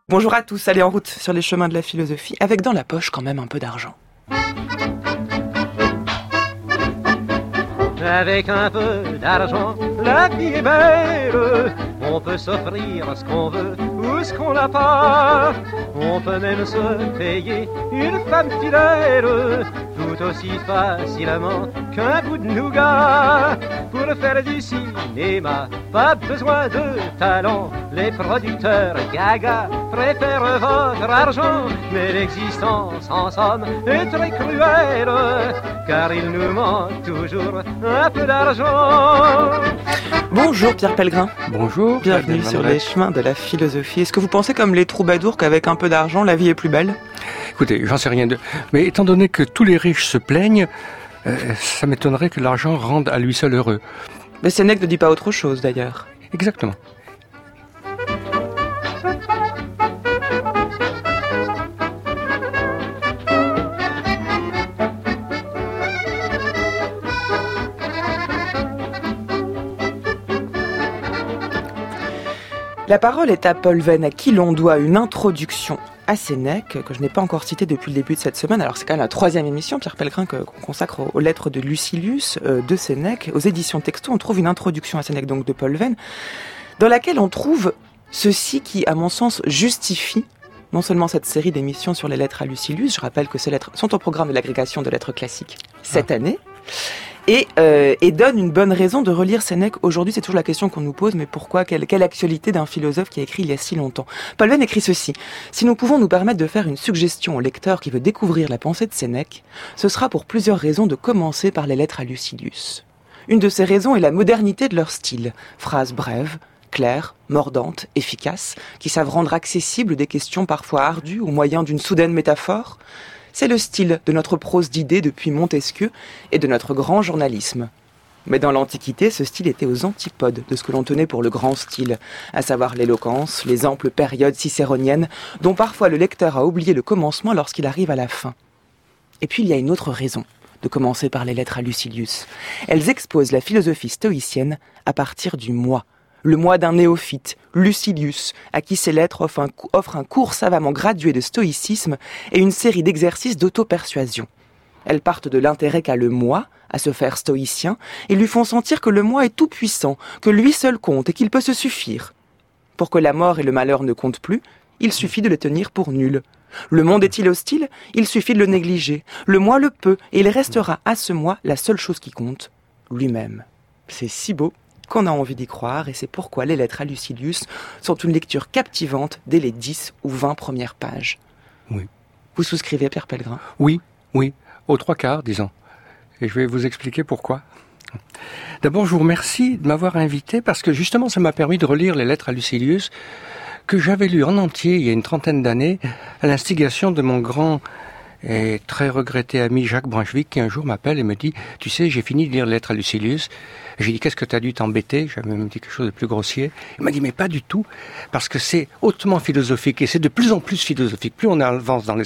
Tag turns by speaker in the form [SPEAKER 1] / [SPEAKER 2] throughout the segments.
[SPEAKER 1] Bonjour à tous, allez en route sur les chemins de la philosophie, avec dans la poche quand même un peu d'argent.
[SPEAKER 2] Avec un peu d'argent, la vie est belle. On peut s'offrir ce qu'on veut ou ce qu'on n'a pas. On peut même se payer une femme fidèle, tout aussi facilement qu'un bout de nougat. Pour faire du cinéma, pas besoin de talent. Les producteurs gaga préfèrent votre argent. Mais l'existence en somme est très cruelle, car il nous manque toujours un peu d'argent.
[SPEAKER 1] Bonjour Pierre Pellegrin.
[SPEAKER 3] Bonjour.
[SPEAKER 1] Bienvenue sur les chemins de la philosophie. Est-ce que vous pensez comme les troubadours qu'avec un peu d'argent, la vie est plus belle ?
[SPEAKER 3] Écoutez, j'en sais rien mais étant donné que tous les riches se plaignent, ça m'étonnerait que l'argent rende à lui seul heureux.
[SPEAKER 1] Mais Sénèque ne dit pas autre chose d'ailleurs.
[SPEAKER 3] Exactement.
[SPEAKER 1] La parole est à Paul Venn, à qui l'on doit une introduction à Sénèque, que je n'ai pas encore citée depuis le début de cette semaine. Alors c'est quand même la 3e émission, Pierre Pellegrin, qu'on consacre aux lettres de Lucilius, de Sénèque. Aux éditions Texto, on trouve une introduction à Sénèque, donc de Paul Venn, dans laquelle on trouve ceci qui, à mon sens, justifie non seulement cette série d'émissions sur les lettres à Lucilius, je rappelle que ces lettres sont au programme de l'agrégation de lettres classiques cette année, et donne une bonne raison de relire Sénèque aujourd'hui. C'est toujours la question qu'on nous pose, mais pourquoi, quelle actualité d'un philosophe qui a écrit il y a si longtemps ? Paul Venn écrit ceci: si nous pouvons nous permettre de faire une suggestion au lecteur qui veut découvrir la pensée de Sénèque, ce sera pour plusieurs raisons de commencer par les lettres à Lucilius. Une de ces raisons est la modernité de leur style, phrases brèves, claires, mordantes, efficaces, qui savent rendre accessibles des questions parfois ardues au moyen d'une soudaine métaphore. C'est le style de notre prose d'idées depuis Montesquieu et de notre grand journalisme. Mais dans l'Antiquité, ce style était aux antipodes de ce que l'on tenait pour le grand style, à savoir l'éloquence, les amples périodes cicéroniennes, dont parfois le lecteur a oublié le commencement lorsqu'il arrive à la fin. Et puis il y a une autre raison de commencer par les lettres à Lucilius. Elles exposent la philosophie stoïcienne à partir du moi. Le moi d'un néophyte, Lucilius, à qui ces lettres offrent un cours savamment gradué de stoïcisme et une série d'exercices d'auto-persuasion. Elles partent de l'intérêt qu'a le moi à se faire stoïcien et lui font sentir que le moi est tout puissant, que lui seul compte et qu'il peut se suffire. Pour que la mort et le malheur ne comptent plus, il suffit de les tenir pour nuls. Le monde est-il hostile ? Il suffit de le négliger. Le moi le peut et il restera à ce moi la seule chose qui compte, lui-même. C'est si beau qu'on a envie d'y croire, et c'est pourquoi les lettres à Lucilius sont une lecture captivante dès les 10 ou 20 premières pages.
[SPEAKER 3] Oui.
[SPEAKER 1] Vous souscrivez, Pierre Pellegrin ?
[SPEAKER 3] Oui, aux 3/4, disons. Et je vais vous expliquer pourquoi. D'abord, je vous remercie de m'avoir invité, parce que justement, ça m'a permis de relire les lettres à Lucilius, que j'avais lues en entier il y a une 30aine d'années, à l'instigation de mon grand et très regretté ami Jacques Brunswick, qui un jour m'appelle et me dit « Tu sais, j'ai fini de lire les lettres à Lucilius. » J'ai dit « Qu'est-ce que tu as dû t'embêter ?» J'avais même dit quelque chose de plus grossier. Il m'a dit « Mais pas du tout, parce que c'est hautement philosophique, et c'est de plus en plus philosophique. Plus on avance dans les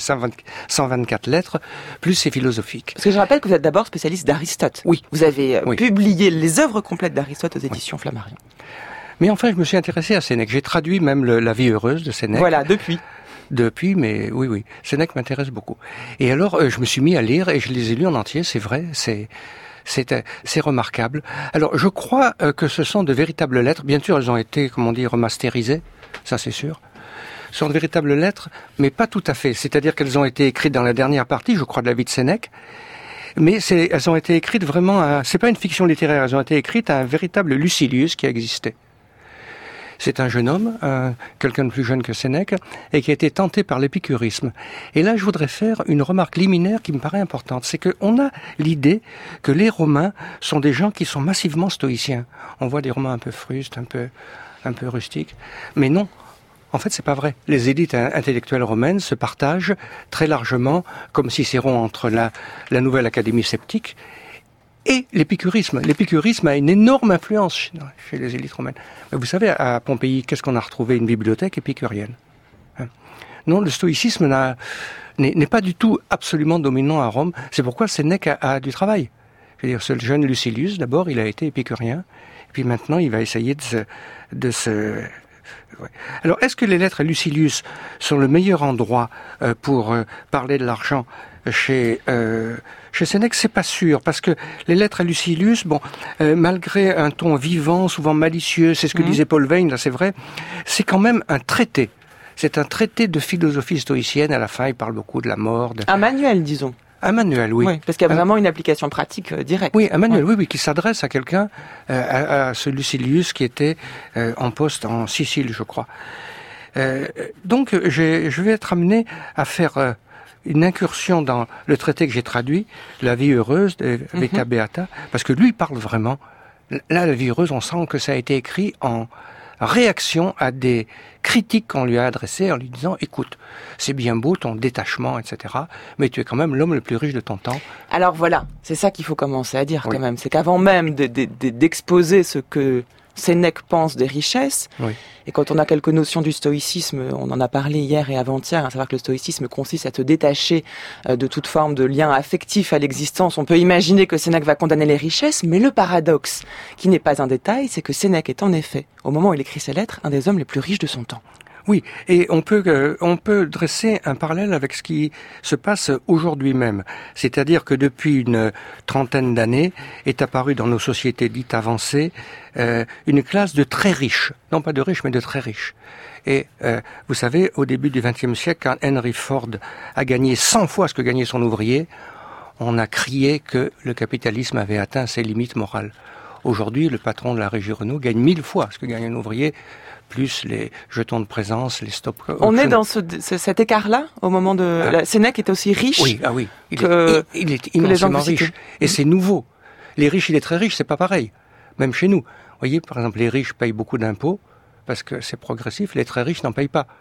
[SPEAKER 3] 124 lettres, plus c'est philosophique. »
[SPEAKER 1] Parce que je rappelle que vous êtes d'abord spécialiste d'Aristote.
[SPEAKER 3] Oui.
[SPEAKER 1] Vous avez publié les œuvres complètes d'Aristote aux éditions Flammarion.
[SPEAKER 3] Mais enfin, je me suis intéressé à Sénèque. J'ai traduit même La vie heureuse de Sénèque.
[SPEAKER 1] Voilà, depuis,
[SPEAKER 3] mais oui. Sénèque m'intéresse beaucoup. Et alors, je me suis mis à lire, et je les ai lus en entier, c'est vrai, c'est remarquable. Alors, je crois que ce sont de véritables lettres. Bien sûr, elles ont été, remasterisées, ça c'est sûr. Ce sont de véritables lettres, mais pas tout à fait. C'est-à-dire qu'elles ont été écrites dans la dernière partie, je crois, de la vie de Sénèque. Mais elles ont été écrites vraiment c'est pas une fiction littéraire, elles ont été écrites à un véritable Lucilius qui a existé. C'est un jeune homme, quelqu'un de plus jeune que Sénèque, et qui a été tenté par l'épicurisme. Et là, je voudrais faire une remarque liminaire qui me paraît importante. C'est qu'on a l'idée que les Romains sont des gens qui sont massivement stoïciens. On voit des Romains un peu frustes, un peu rustiques. Mais non, en fait, c'est pas vrai. Les élites intellectuelles romaines se partagent très largement, comme Cicéron entre la nouvelle académie sceptique et l'épicurisme. L'épicurisme a une énorme influence chez les élites romaines. Mais vous savez, à Pompéi, qu'est-ce qu'on a retrouvé ? Une bibliothèque épicurienne. Non, le stoïcisme n'est pas du tout absolument dominant à Rome. C'est pourquoi Sénèque a du travail. Je veux dire, ce jeune Lucilius, d'abord, il a été épicurien. Et puis maintenant, il va essayer de se Ouais. Alors, est-ce que les lettres à Lucilius sont le meilleur endroit pour parler de l'argent chez Sénèque? C'est pas sûr, parce que les lettres à Lucilius, malgré un ton vivant, souvent malicieux, c'est ce que disait Paul Veyne, là c'est vrai, c'est quand même un traité. C'est un traité de philosophie stoïcienne. À la fin, il parle beaucoup de la mort.
[SPEAKER 1] Un manuel, disons.
[SPEAKER 3] Un manuel, oui.
[SPEAKER 1] Oui, parce qu'il y a vraiment une application pratique directe.
[SPEAKER 3] Oui, un manuel, oui, qui s'adresse à quelqu'un, à ce Lucilius qui était en poste en Sicile, je crois. Donc, je vais être amené à faire une incursion dans le traité que j'ai traduit, La vie heureuse de Vita Beata, parce que lui parle vraiment. Là, La vie heureuse, on sent que ça a été écrit en réaction à des critiques qu'on lui a adressées en lui disant « Écoute, c'est bien beau ton détachement, etc. mais tu es quand même l'homme le plus riche de ton temps. »
[SPEAKER 1] Alors voilà, c'est ça qu'il faut commencer à dire quand même. C'est qu'avant même d'exposer ce que Sénèque pense des richesses, et quand on a quelques notions du stoïcisme, on en a parlé hier et avant-hier, à savoir que le stoïcisme consiste à se détacher de toute forme de lien affectif à l'existence, on peut imaginer que Sénèque va condamner les richesses, mais le paradoxe, qui n'est pas un détail, c'est que Sénèque est en effet, au moment où il écrit ses lettres, un des hommes les plus riches de son temps.
[SPEAKER 3] Oui, et on peut dresser un parallèle avec ce qui se passe aujourd'hui même. C'est-à-dire que depuis une trentaine d'années est apparue dans nos sociétés dites avancées une classe de très riches, non pas de riches mais de très riches. Et vous savez, au début du XXe siècle, quand Henry Ford a gagné 100 fois ce que gagnait son ouvrier, on a crié que le capitalisme avait atteint ses limites morales. Aujourd'hui, le patron de la régie Renault gagne 1000 fois ce que gagne un ouvrier, plus les jetons de présence, les stop.
[SPEAKER 1] On est dans cet écart-là au moment de... Sénèque est aussi riche.
[SPEAKER 3] Oui, il est immensément riche. Et c'est nouveau. Les riches, il est très riche, c'est pas pareil. Même chez nous. Vous voyez, par exemple, les riches payent beaucoup d'impôts parce que c'est progressif. Les très riches n'en payent pas.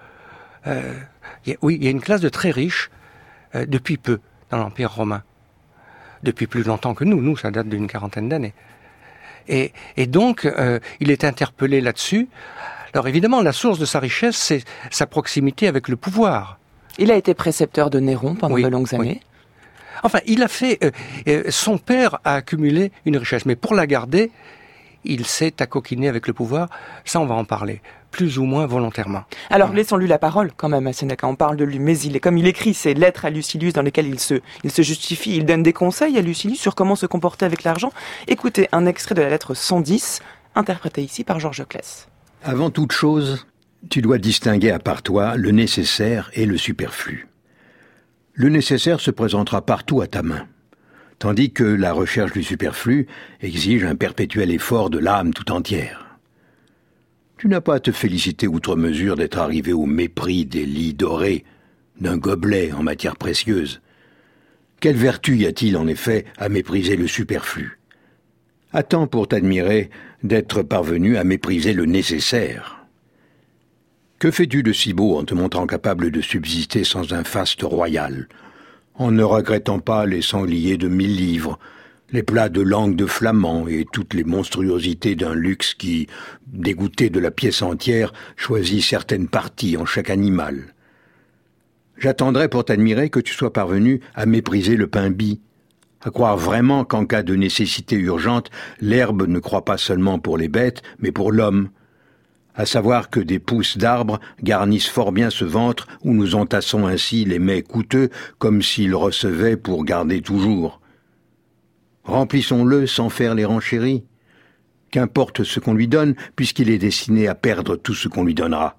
[SPEAKER 3] Il y a une classe de très riches depuis peu dans l'Empire romain. Depuis plus longtemps que nous. Nous, ça date d'une quarantaine d'années. Et donc, il est interpellé là-dessus. Alors évidemment, la source de sa richesse, c'est sa proximité avec le pouvoir.
[SPEAKER 1] Il a été précepteur de Néron pendant de longues années.
[SPEAKER 3] Enfin, il a fait... son père a accumulé une richesse, mais pour la garder, il s'est accoquiné avec le pouvoir. Ça, on va en parler, plus ou moins volontairement.
[SPEAKER 1] Alors, laissons-lui la parole, quand même, à Sénèque. On parle de lui, mais comme il écrit ces lettres à Lucilius dans lesquelles il se justifie, il donne des conseils à Lucilius sur comment se comporter avec l'argent. Écoutez un extrait de la lettre 110, interprété ici par Georges Claes.
[SPEAKER 4] Avant toute chose, tu dois distinguer à part toi le nécessaire et le superflu. Le nécessaire se présentera partout à ta main, tandis que la recherche du superflu exige un perpétuel effort de l'âme tout entière. Tu n'as pas à te féliciter outre mesure d'être arrivé au mépris des lits dorés, d'un gobelet en matière précieuse. Quelle vertu y a-t-il en effet à mépriser le superflu ? Attends pour t'admirer d'être parvenu à mépriser le nécessaire. Que fais-tu de si beau en te montrant capable de subsister sans un faste royal, en ne regrettant pas les sangliers de 1000 livres, les plats de langue de flamand et toutes les monstruosités d'un luxe qui, dégoûté de la pièce entière, choisit certaines parties en chaque animal. J'attendrai pour t'admirer que tu sois parvenu à mépriser le pain bis, à croire vraiment qu'en cas de nécessité urgente, l'herbe ne croît pas seulement pour les bêtes, mais pour l'homme, à savoir que des pousses d'arbres garnissent fort bien ce ventre où nous entassons ainsi les mets coûteux comme s'ils recevaient pour garder toujours. Remplissons-le sans faire les renchéries. Qu'importe ce qu'on lui donne, puisqu'il est destiné à perdre tout ce qu'on lui donnera.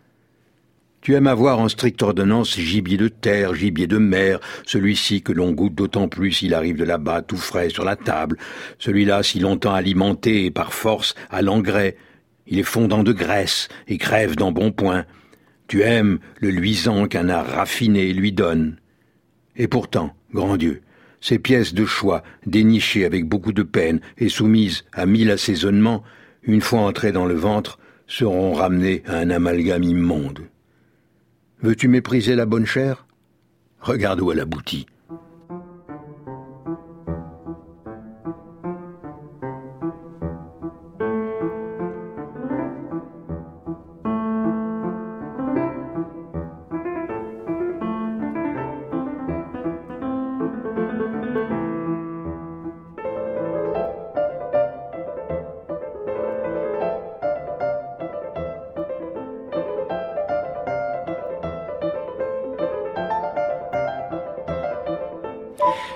[SPEAKER 4] Tu aimes avoir en stricte ordonnance gibier de terre, gibier de mer, celui-ci que l'on goûte d'autant plus s'il arrive de là-bas tout frais sur la table, celui-là si longtemps alimenté et par force à l'engrais, il est fondant de graisse et crève d'embonpoint. Tu aimes le luisant qu'un art raffiné lui donne. Et pourtant, grand Dieu, ces pièces de choix, dénichées avec beaucoup de peine et soumises à 1000 assaisonnements, une fois entrées dans le ventre, seront ramenées à un amalgame immonde. Veux-tu mépriser la bonne chair ? Regarde où elle aboutit.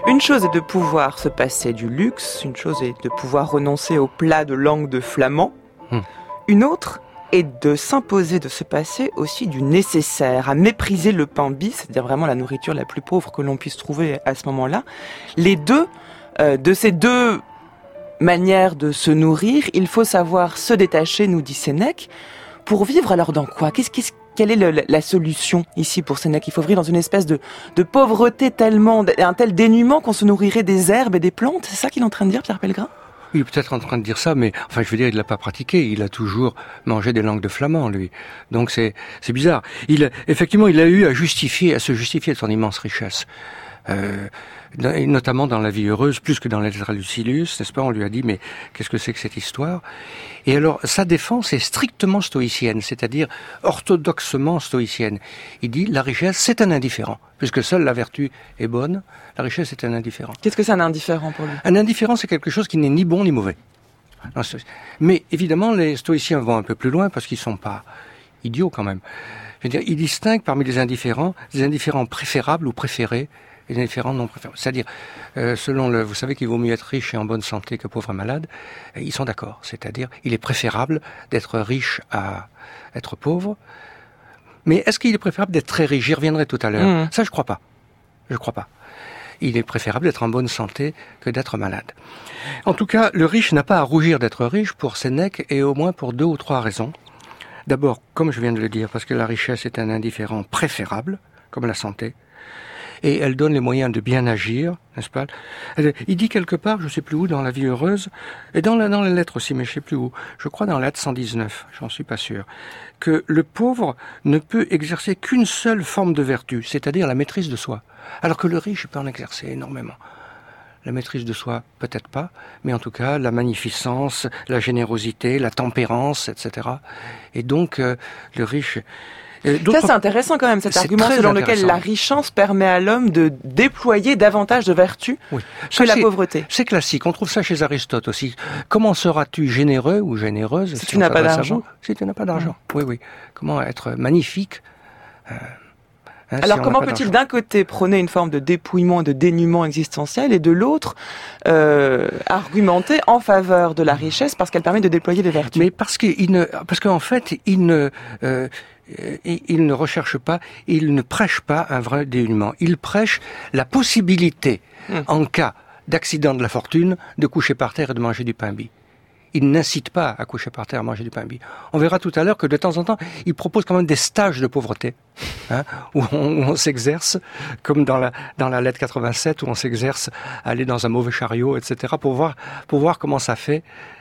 [SPEAKER 1] Une chose est de pouvoir se passer du luxe, une chose est de pouvoir renoncer au plat de langue de flamand. Une autre est de s'imposer de se passer aussi du nécessaire, à mépriser le pain bis, c'est-à-dire vraiment la nourriture la plus pauvre que l'on puisse trouver à ce moment-là. Les deux, de ces deux manières de se nourrir, il faut savoir se détacher, nous dit Sénèque. Pour vivre alors dans quoi ? Quelle est la solution ici pour Sénèque ? Il faut vivre dans une espèce de pauvreté tellement, un tel dénuement qu'on se nourrirait des herbes et des plantes. C'est ça qu'il est en train de dire, Pierre Pellegrin ?
[SPEAKER 3] Il est peut-être en train de dire ça, mais enfin, je veux dire, il l'a pas pratiqué. Il a toujours mangé des langues de flamand, lui. Donc c'est bizarre. Effectivement, il a eu à se justifier de son immense richesse. Notamment dans La Vie heureuse, plus que dans la lettre à Lucilius, n'est-ce pas? On lui a dit, mais qu'est-ce que c'est que cette histoire? Et alors, sa défense est strictement stoïcienne, c'est-à-dire orthodoxement stoïcienne. Il dit, la richesse, c'est un indifférent. Puisque seule la vertu est bonne, la richesse est un indifférent.
[SPEAKER 1] Qu'est-ce que c'est un indifférent pour lui?
[SPEAKER 3] Un indifférent, c'est quelque chose qui n'est ni bon ni mauvais. Mais évidemment, les stoïciens vont un peu plus loin parce qu'ils sont pas idiots quand même. Je veux dire, ils distinguent parmi les indifférents préférables ou préférés, et des indifférents non préférables. C'est-à-dire, vous savez qu'il vaut mieux être riche et en bonne santé que pauvre et malade. Ils sont d'accord. C'est-à-dire, il est préférable d'être riche à être pauvre. Mais est-ce qu'il est préférable d'être très riche? J'y reviendrai tout à l'heure. Ça, je crois pas. Il est préférable d'être en bonne santé que d'être malade. En tout cas, le riche n'a pas à rougir d'être riche pour Sénèque et au moins pour 2 ou 3 raisons. D'abord, comme je viens de le dire, parce que la richesse est un indifférent préférable, comme la santé, et elle donne les moyens de bien agir, n'est-ce pas? Il dit quelque part, je ne sais plus où, dans La Vie heureuse, et dans la lettre aussi, mais je ne sais plus où, je crois dans la lettre 119, j'en suis pas sûr, que le pauvre ne peut exercer qu'une seule forme de vertu, c'est-à-dire la maîtrise de soi, alors que le riche peut en exercer énormément. La maîtrise de soi, peut-être pas, mais en tout cas, la magnificence, la générosité, la tempérance, etc. Et donc, le riche...
[SPEAKER 1] Ça, c'est intéressant quand même, cet argument selon lequel la richesse permet à l'homme de déployer davantage de vertus que la pauvreté.
[SPEAKER 3] C'est classique, on trouve ça chez Aristote aussi. Comment seras-tu généreux ou généreuse
[SPEAKER 1] si tu n'as pas d'argent?
[SPEAKER 3] Si tu n'as pas d'argent, oui. Comment être magnifique
[SPEAKER 1] alors comment peut-il d'un côté prôner une forme de dépouillement et de dénuement existentiel et de l'autre argumenter en faveur de la richesse parce qu'elle permet de déployer des vertus?
[SPEAKER 3] Mais parce qu'en fait, il ne recherche pas, il ne prêche pas un vrai dénuement. Il prêche la possibilité, en cas d'accident de la fortune, de coucher par terre et de manger du pain bis. Il n'incite pas à coucher par terre et à manger du pain bis. On verra tout à l'heure que de temps en temps, il propose quand même des stages de pauvreté, où on s'exerce, comme dans la lettre 87, où on s'exerce à aller dans un mauvais chariot, etc., pour voir comment ça fait.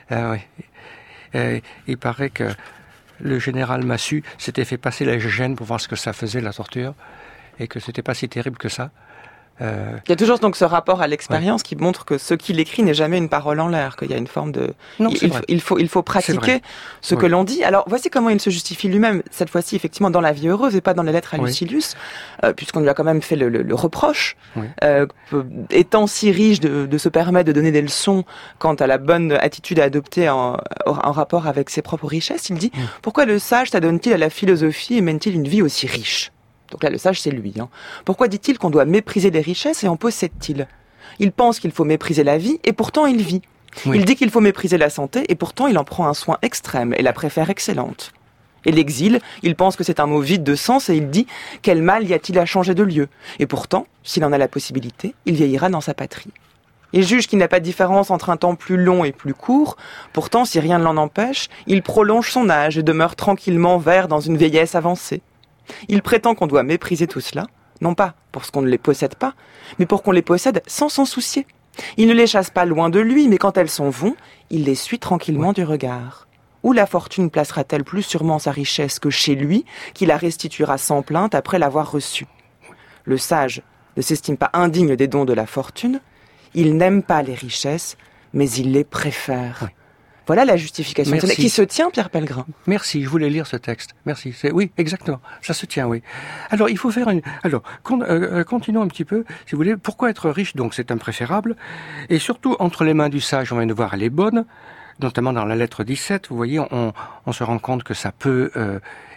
[SPEAKER 3] Il paraît que le général Massu s'était fait passer la gêne pour voir ce que ça faisait, la torture, et que c'était pas si terrible que ça.
[SPEAKER 1] Il y a toujours donc ce rapport à l'expérience qui montre que ce qu'il écrit n'est jamais une parole en l'air, qu'il y a une forme de...
[SPEAKER 3] Non,
[SPEAKER 1] il faut pratiquer ce que l'on dit. Alors voici comment il se justifie lui-même, cette fois-ci effectivement dans La Vie heureuse et pas dans les lettres à Lucilius, puisqu'on lui a quand même fait le reproche, étant si riche de se permettre de donner des leçons quant à la bonne attitude à adopter en rapport avec ses propres richesses. Il dit « Pourquoi le sage s'adonne-t-il à la philosophie et mène-t-il une vie aussi riche ?» Donc là, le sage, c'est lui. Pourquoi dit-il qu'on doit mépriser les richesses et en possède-t-il? Il pense qu'il faut mépriser la vie et pourtant il vit. Il dit qu'il faut mépriser la santé et pourtant il en prend un soin extrême et la préfère excellente. Et l'exil, il pense que c'est un mot vide de sens et il dit « Quel mal y a-t-il à changer de lieu ?» Et pourtant, s'il en a la possibilité, il vieillira dans sa patrie. Il juge qu'il n'y a pas de différence entre un temps plus long et plus court. Pourtant, si rien ne l'en empêche, il prolonge son âge et demeure tranquillement vert dans une vieillesse avancée. Il prétend qu'on doit mépriser tout cela, non pas pour ce qu'on ne les possède pas, mais pour qu'on les possède sans s'en soucier. Il ne les chasse pas loin de lui, mais quand elles s'en vont, il les suit tranquillement du regard. Où la fortune placera-t-elle plus sûrement sa richesse que chez lui, qui la restituera sans plainte après l'avoir reçue? Le sage ne s'estime pas indigne des dons de la fortune, il n'aime pas les richesses, mais il les préfère. Voilà la justification qui se tient, Pierre Pellegrin.
[SPEAKER 3] Merci, je voulais lire ce texte. Merci. Oui, exactement. Ça se tient, oui. Alors, il faut faire continuons un petit peu, si vous voulez. Pourquoi être riche, donc, c'est impréférable? Et surtout, entre les mains du sage, on vient de voir, elle est bonne. Notamment dans la lettre 17, vous voyez, on se rend compte que ça peut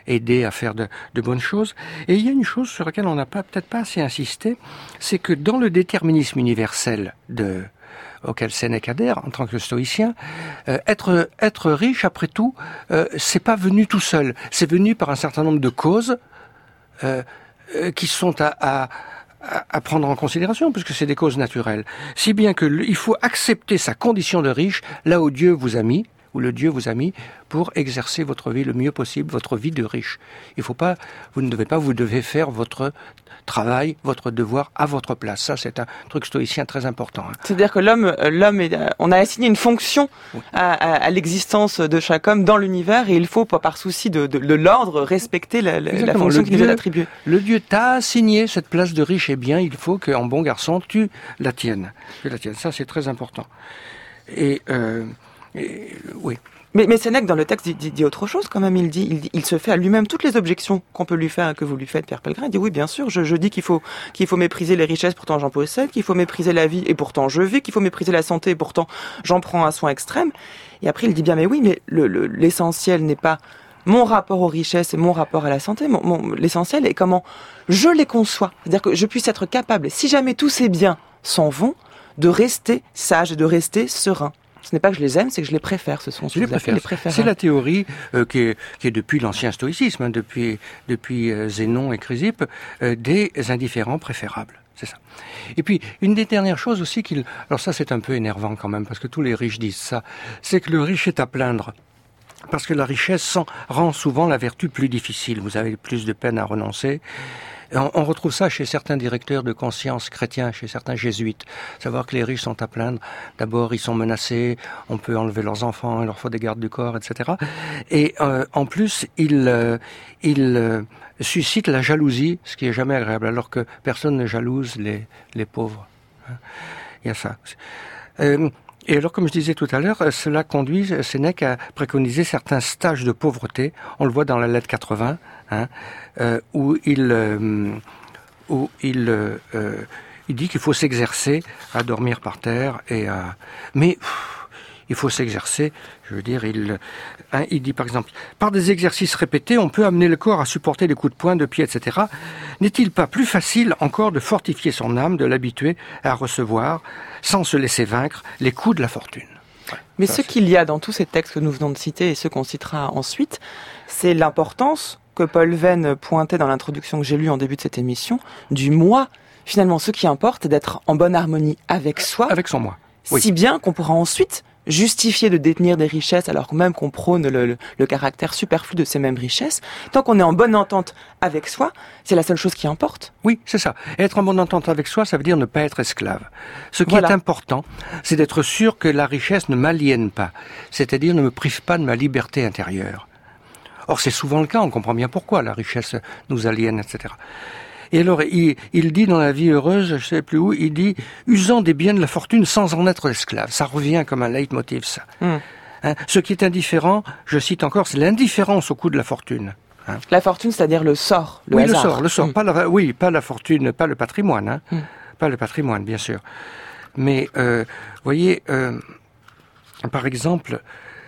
[SPEAKER 3] aider à faire de bonnes choses. Et il y a une chose sur laquelle on n'a peut-être pas assez insisté, c'est que dans le déterminisme universel auquel Sénèque adhère en tant que stoïcien, être riche, après tout, c'est pas venu tout seul. C'est venu par un certain nombre de causes qui sont à prendre en considération, puisque c'est des causes naturelles. Si bien que il faut accepter sa condition de riche là où Dieu vous a mis, où le Dieu vous a mis, pour exercer votre vie le mieux possible, votre vie de riche. Vous devez faire votre travail, votre devoir à votre place. Ça, c'est un truc stoïcien très important.
[SPEAKER 1] C'est-à-dire que l'homme on a assigné une fonction à l'existence de chaque homme dans l'univers, et il faut, par souci de l'ordre, respecter la fonction qui nous est attribuée.
[SPEAKER 3] Le Dieu t'a assigné cette place de riche et bien, il faut qu'en bon garçon, tu la tiennes. Ça, c'est très important. Oui.
[SPEAKER 1] Mais Sénèque, dans le texte, dit autre chose quand même. Il se fait à lui-même toutes les objections qu'on peut lui faire, que vous lui faites, Pierre Pellegrin. Il dit oui, bien sûr, je dis qu'il faut mépriser les richesses, pourtant j'en possède, qu'il faut mépriser la vie et pourtant je vis, qu'il faut mépriser la santé et pourtant j'en prends un soin extrême. Et après il dit bien, mais oui, mais l'essentiel n'est pas mon rapport aux richesses et mon rapport à la santé. L'essentiel est comment je les conçois. C'est-à-dire que je puisse être capable, si jamais tous ces biens s'en vont, de rester sage et de rester serein. Ce n'est pas que je les aime, c'est que je les préfère. Ce sont ceux que je les préfère.
[SPEAKER 3] C'est la théorie qui est depuis l'ancien stoïcisme, depuis Zénon et Chrysippe, des indifférents préférables. C'est ça. Et puis, une des dernières choses aussi alors ça c'est un peu énervant quand même, parce que tous les riches disent ça, c'est que le riche est à plaindre. Parce que la richesse rend souvent la vertu plus difficile. Vous avez plus de peine à renoncer. On retrouve ça chez certains directeurs de conscience chrétiens, chez certains jésuites. Savoir que les riches sont à plaindre. D'abord, ils sont menacés, on peut enlever leurs enfants, il leur faut des gardes du corps, etc. Et en plus, ils suscitent la jalousie, ce qui est jamais agréable, alors que personne ne jalouse les pauvres. Il y a ça. Et alors, comme je disais tout à l'heure, cela conduit Sénèque à préconiser certains stages de pauvreté. On le voit dans la lettre 80, où il dit qu'il faut s'exercer à dormir par terre mais il faut s'exercer. Je veux dire, il dit par exemple, par des exercices répétés, on peut amener le corps à supporter les coups de poing, de pied, etc. N'est-il pas plus facile encore de fortifier son âme, de l'habituer à recevoir, sans se laisser vaincre, les coups de la fortune?
[SPEAKER 1] Mais ce qu'il y a dans tous ces textes que nous venons de citer et ceux qu'on citera ensuite, c'est l'importance que Paul Venn pointait dans l'introduction que j'ai lue en début de cette émission, du moi. Finalement, ce qui importe, c'est d'être en bonne harmonie avec soi.
[SPEAKER 3] Avec son moi. Oui.
[SPEAKER 1] Si bien qu'on pourra ensuite justifier de détenir des richesses alors même qu'on prône le caractère superflu de ces mêmes richesses. Tant qu'on est en bonne entente avec soi, c'est la seule chose qui importe.
[SPEAKER 3] Oui, c'est ça. Être en bonne entente avec soi, ça veut dire ne pas être esclave. Ce qui est important, c'est d'être sûr que la richesse ne m'aliène pas, c'est-à-dire ne me prive pas de ma liberté intérieure. Or, c'est souvent le cas, on comprend bien pourquoi la richesse nous aliène, etc. Et alors, il dit dans La vie heureuse, je sais plus où, il dit « usant des biens de la fortune sans en être esclave ». Ça revient comme un leitmotiv, ça. Ce qui est indifférent, je cite encore, c'est l'indifférence au coût de la fortune.
[SPEAKER 1] La fortune, c'est-à-dire le sort, le hasard.
[SPEAKER 3] Le sort. Pas la fortune, pas le patrimoine. Pas le patrimoine, bien sûr. Mais, voyez, par exemple...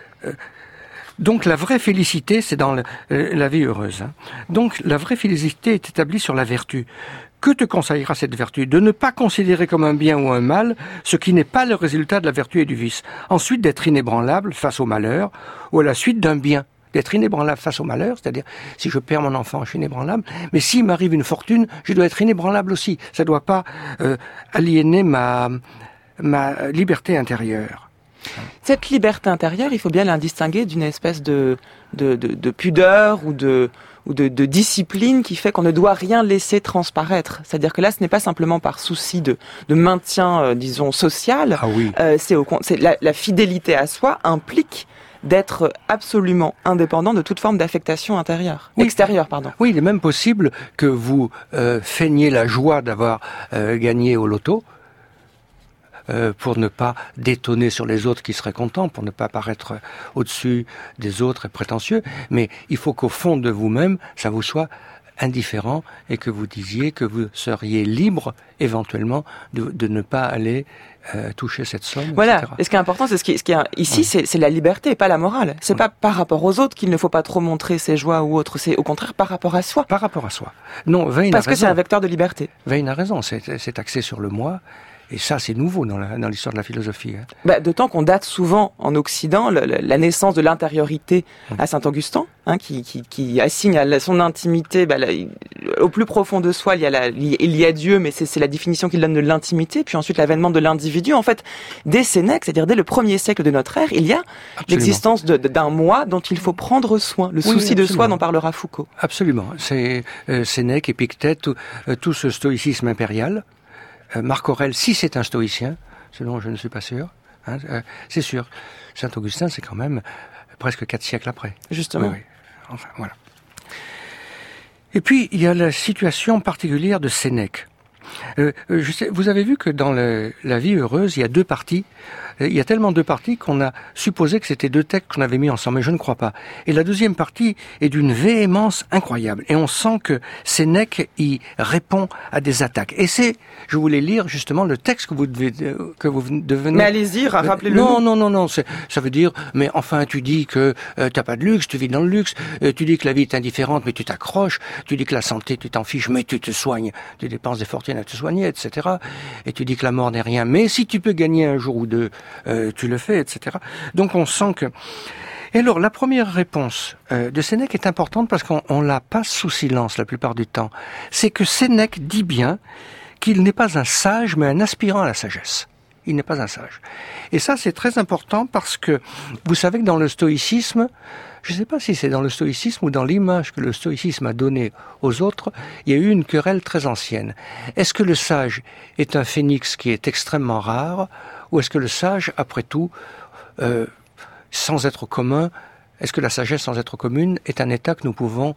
[SPEAKER 3] Donc la vraie félicité, c'est dans la vie heureuse. Donc la vraie félicité est établie sur la vertu. Que te conseillera cette vertu? De ne pas considérer comme un bien ou un mal ce qui n'est pas le résultat de la vertu et du vice. Ensuite, d'être inébranlable face au malheur ou à la suite d'un bien. D'être inébranlable face au malheur, c'est-à-dire si je perds mon enfant, je suis inébranlable. Mais s'il m'arrive une fortune, je dois être inébranlable aussi. Ça ne doit pas aliéner ma liberté intérieure.
[SPEAKER 1] Cette liberté intérieure, il faut bien la distinguer d'une espèce de pudeur ou de discipline qui fait qu'on ne doit rien laisser transparaître. C'est-à-dire que là, ce n'est pas simplement par souci de maintien, disons, social.
[SPEAKER 3] Ah oui.
[SPEAKER 1] C'est la fidélité à soi implique d'être absolument indépendant de toute forme d'affectation intérieure, extérieure, pardon.
[SPEAKER 3] Oui, il est même possible que vous feigniez la joie d'avoir gagné au loto, pour ne pas détonner sur les autres qui seraient contents, pour ne pas paraître au-dessus des autres et prétentieux, mais il faut qu'au fond de vous-même, ça vous soit indifférent et que vous disiez que vous seriez libre éventuellement de ne pas aller toucher cette somme.
[SPEAKER 1] Voilà.
[SPEAKER 3] Etc.
[SPEAKER 1] Et ce qui est important, c'est ici, c'est la liberté, pas la morale. C'est pas par rapport aux autres qu'il ne faut pas trop montrer ses joies ou autres. C'est au contraire par rapport à soi.
[SPEAKER 3] Par rapport à soi. Non, Veyne a raison.
[SPEAKER 1] Parce que c'est un vecteur de liberté.
[SPEAKER 3] Veyne a raison. C'est axé sur le moi. Et ça, c'est nouveau dans l'histoire de la philosophie.
[SPEAKER 1] Bah, d'autant qu'on date souvent en Occident la naissance de l'intériorité à Saint-Augustin, qui assigne à son intimité, au plus profond de soi, il y a Dieu, mais c'est la définition qu'il donne de l'intimité. Puis ensuite, l'avènement de l'individu. En fait, dès Sénèque, c'est-à-dire dès le 1er siècle de notre ère, il y a l'existence d'un moi dont il faut prendre soin. Le souci de soi dont parlera Foucault.
[SPEAKER 3] Absolument. C'est Sénèque, Épictète, tout ce stoïcisme impérial. Marc Aurèle, si c'est un stoïcien, selon je ne suis pas sûr, c'est sûr. Saint-Augustin, c'est quand même presque 4 siècles après.
[SPEAKER 1] Justement.
[SPEAKER 3] Oui. Enfin, voilà. Et puis, il y a la situation particulière de Sénèque. Vous avez vu que dans la vie heureuse, il y a 2 parties. Il y a tellement 2 parties qu'on a supposé que c'était 2 textes qu'on avait mis ensemble, mais je ne crois pas. Et la deuxième partie est d'une véhémence incroyable. Et on sent que Sénèque y répond à des attaques. Et je voulais lire justement le texte que vous devenez...
[SPEAKER 1] Mais allez-y, rappelez-le.
[SPEAKER 3] Non, ça veut dire, mais enfin, tu dis que t'as pas de luxe, tu vis dans le luxe, tu dis que la vie est indifférente, mais tu t'accroches, tu dis que la santé, tu t'en fiches, mais tu te soignes, tu dépenses des fortunes à te soigner, etc. Et tu dis que la mort n'est rien, mais si tu peux gagner un jour ou 2, tu le fais, etc. Donc on sent que... Et alors, la première réponse de Sénèque est importante parce qu'on la passe sous silence la plupart du temps. C'est que Sénèque dit bien qu'il n'est pas un sage, mais un aspirant à la sagesse. Il n'est pas un sage. Et ça, c'est très important parce que vous savez que dans le stoïcisme, je ne sais pas si c'est dans le stoïcisme ou dans l'image que le stoïcisme a donnée aux autres, il y a eu une querelle très ancienne. Est-ce que le sage est un phénix qui est extrêmement rare, ou est-ce que le sage, après tout, sans être commun, est-ce que la sagesse sans être commune est un état que nous pouvons,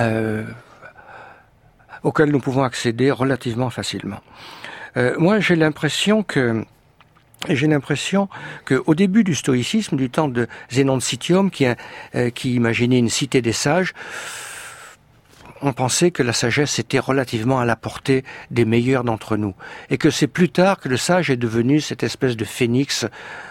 [SPEAKER 3] auquel nous pouvons accéder relativement facilement? Moi, j'ai l'impression que au début du stoïcisme, du temps de Zénon de Citium, qui imaginait une cité des sages, on pensait que la sagesse était relativement à la portée des meilleurs d'entre nous. Et que c'est plus tard que le sage est devenu cette espèce de phénix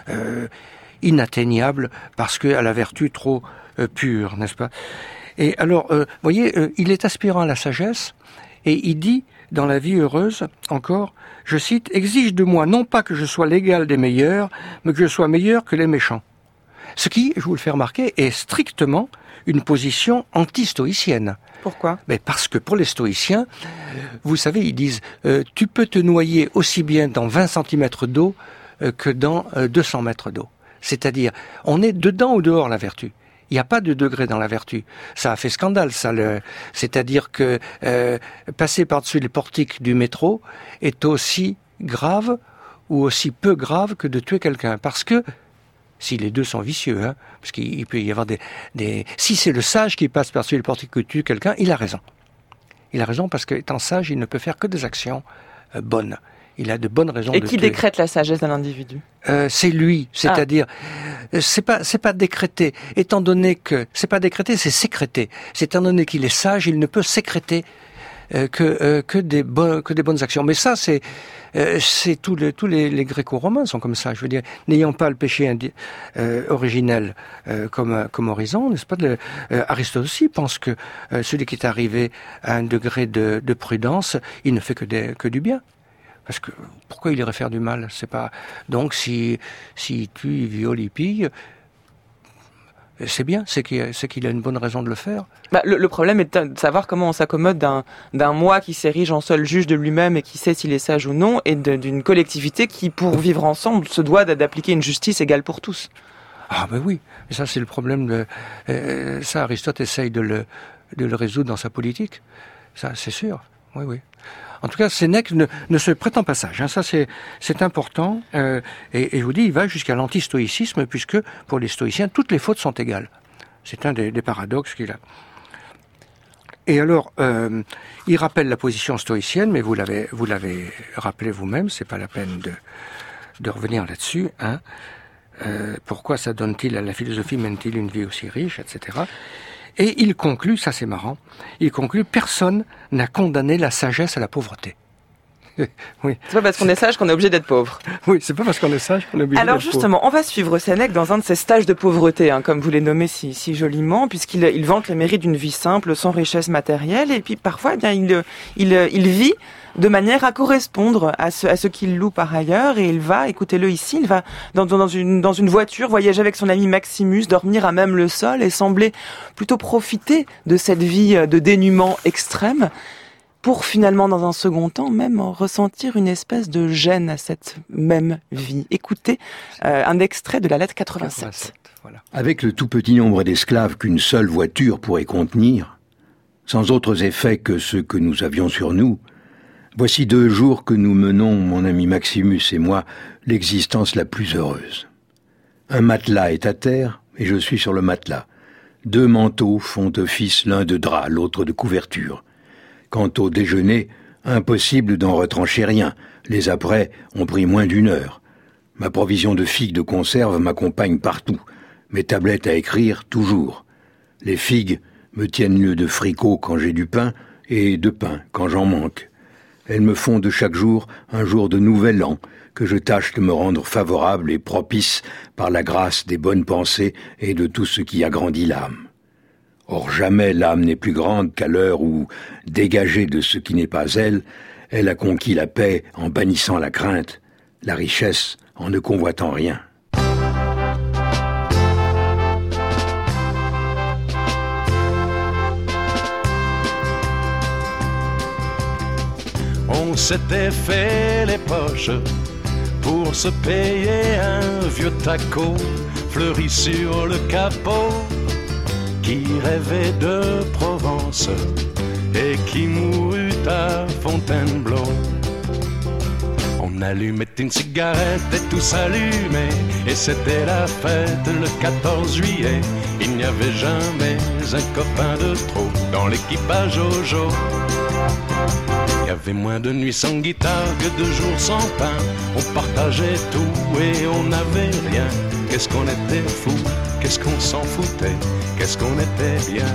[SPEAKER 3] inatteignable parce qu'à la vertu trop pure, n'est-ce pas? Et alors, voyez, il est aspirant à la sagesse et il dit, dans la vie heureuse, encore, je cite, « Exige de moi non pas que je sois l'égal des meilleurs, mais que je sois meilleur que les méchants. » Ce qui, je vous le fais remarquer, est strictement une position anti-stoïcienne.
[SPEAKER 1] Pourquoi?
[SPEAKER 3] Mais parce que pour les stoïciens, vous savez, ils disent tu peux te noyer aussi bien dans 20 cm d'eau que dans 200 mètres d'eau. C'est-à-dire, on est dedans ou dehors la vertu. Il n'y a pas de degré dans la vertu. Ça a fait scandale, ça. C'est-à-dire que passer par-dessus les portiques du métro est aussi grave ou aussi peu grave que de tuer quelqu'un. Parce que si les deux sont vicieux, parce qu'il peut y avoir si c'est le sage qui passe par-dessus les portiques que tue quelqu'un, il a raison. Il a raison parce qu'étant sage, il ne peut faire que des actions bonnes. Il a de bonnes raisons de tuer.
[SPEAKER 1] Et qui décrète la sagesse d'un individu?
[SPEAKER 3] C'est lui, c'est-à-dire, c'est pas décrété. Étant donné que c'est pas décrété, c'est sécrété. C'est étant donné qu'il est sage, il ne peut sécréter que des bonnes actions. Mais ça, c'est tous les Gréco-romains sont comme ça. Je veux dire, n'ayant pas le péché originel comme horizon, n'est-ce pas? Aristote aussi pense que celui qui est arrivé à un degré de prudence, il ne fait que du bien. Parce que pourquoi il irait faire du mal? C'est pas donc si tue, il viole, il pille. C'est bien, c'est qu'il a une bonne raison de le faire.
[SPEAKER 1] Le problème est de savoir comment on s'accommode d'un moi qui s'érige en seul juge de lui-même et qui sait s'il est sage ou non, et d'une collectivité qui, pour vivre ensemble, se doit d'appliquer une justice égale pour tous.
[SPEAKER 3] Ah ben oui, mais ça c'est le problème ça Aristote essaye de le résoudre dans sa politique. Ça c'est sûr, oui. En tout cas, Sénèque ne se prétend pas sage. Ça, c'est important. Et je vous dis, il va jusqu'à l'anti-stoïcisme, puisque pour les stoïciens, toutes les fautes sont égales. C'est un des paradoxes qu'il a. Et alors, il rappelle la position stoïcienne, mais vous l'avez rappelé vous-même. C'est pas la peine de revenir là-dessus. Pourquoi s'adonne-t-il à la philosophie, mène-t-il une vie aussi riche, etc. Et il conclut, ça c'est marrant, il conclut, personne n'a condamné la sagesse à la pauvreté. Oui.
[SPEAKER 1] C'est pas parce qu'on est sage qu'on est obligé d'être pauvre.
[SPEAKER 3] Oui, c'est pas parce qu'on est sage qu'on est obligé d'être pauvre.
[SPEAKER 1] Alors justement, on va suivre Sénèque dans un de ses stages de pauvreté, comme vous les nommez si joliment, puisqu'il vante les mérites d'une vie simple, sans richesse matérielle, et puis parfois, eh bien, il vit de manière à correspondre à ce qu'il loue par ailleurs, et il va, écoutez-le ici, il va dans une voiture, voyager avec son ami Maximus, dormir à même le sol, et sembler plutôt profiter de cette vie de dénuement extrême, pour finalement, dans un second temps, même ressentir une espèce de gêne à cette même vie. Écoutez un extrait de la lettre 87.
[SPEAKER 3] Voilà.
[SPEAKER 4] Avec le tout petit nombre d'esclaves qu'une seule voiture pourrait contenir, sans autres effets que ceux que nous avions sur nous, voici 2 jours que nous menons, mon ami Maximus et moi, l'existence la plus heureuse. Un matelas est à terre, et je suis sur le matelas. 2 manteaux font office, l'un de drap, l'autre de couverture. Quant au déjeuner, impossible d'en retrancher rien. Les apprêts ont pris moins d'1 heure. Ma provision de figues de conserve m'accompagne partout. Mes tablettes à écrire, toujours. Les figues me tiennent lieu de fricot quand j'ai du pain, et de pain quand j'en manque. Elles me font de chaque jour un jour de nouvel an, que je tâche de me rendre favorable et propice par la grâce des bonnes pensées et de tout ce qui agrandit l'âme. Or jamais l'âme n'est plus grande qu'à l'heure où, dégagée de ce qui n'est pas elle, elle a conquis la paix en bannissant la crainte, la richesse en ne convoitant rien.
[SPEAKER 5] On s'était fait les poches pour se payer un vieux taco fleuri sur le capot, qui rêvait de Provence et qui mourut à Fontainebleau. On allumait une cigarette et tout s'allumait, et c'était la fête le 14 juillet. Il n'y avait jamais un copain de trop dans l'équipage Jojo. Il y avait moins de nuits sans guitare que de jours sans pain. On partageait tout et on n'avait rien. Qu'est-ce qu'on était fou, qu'est-ce qu'on s'en foutait, qu'est-ce qu'on était bien.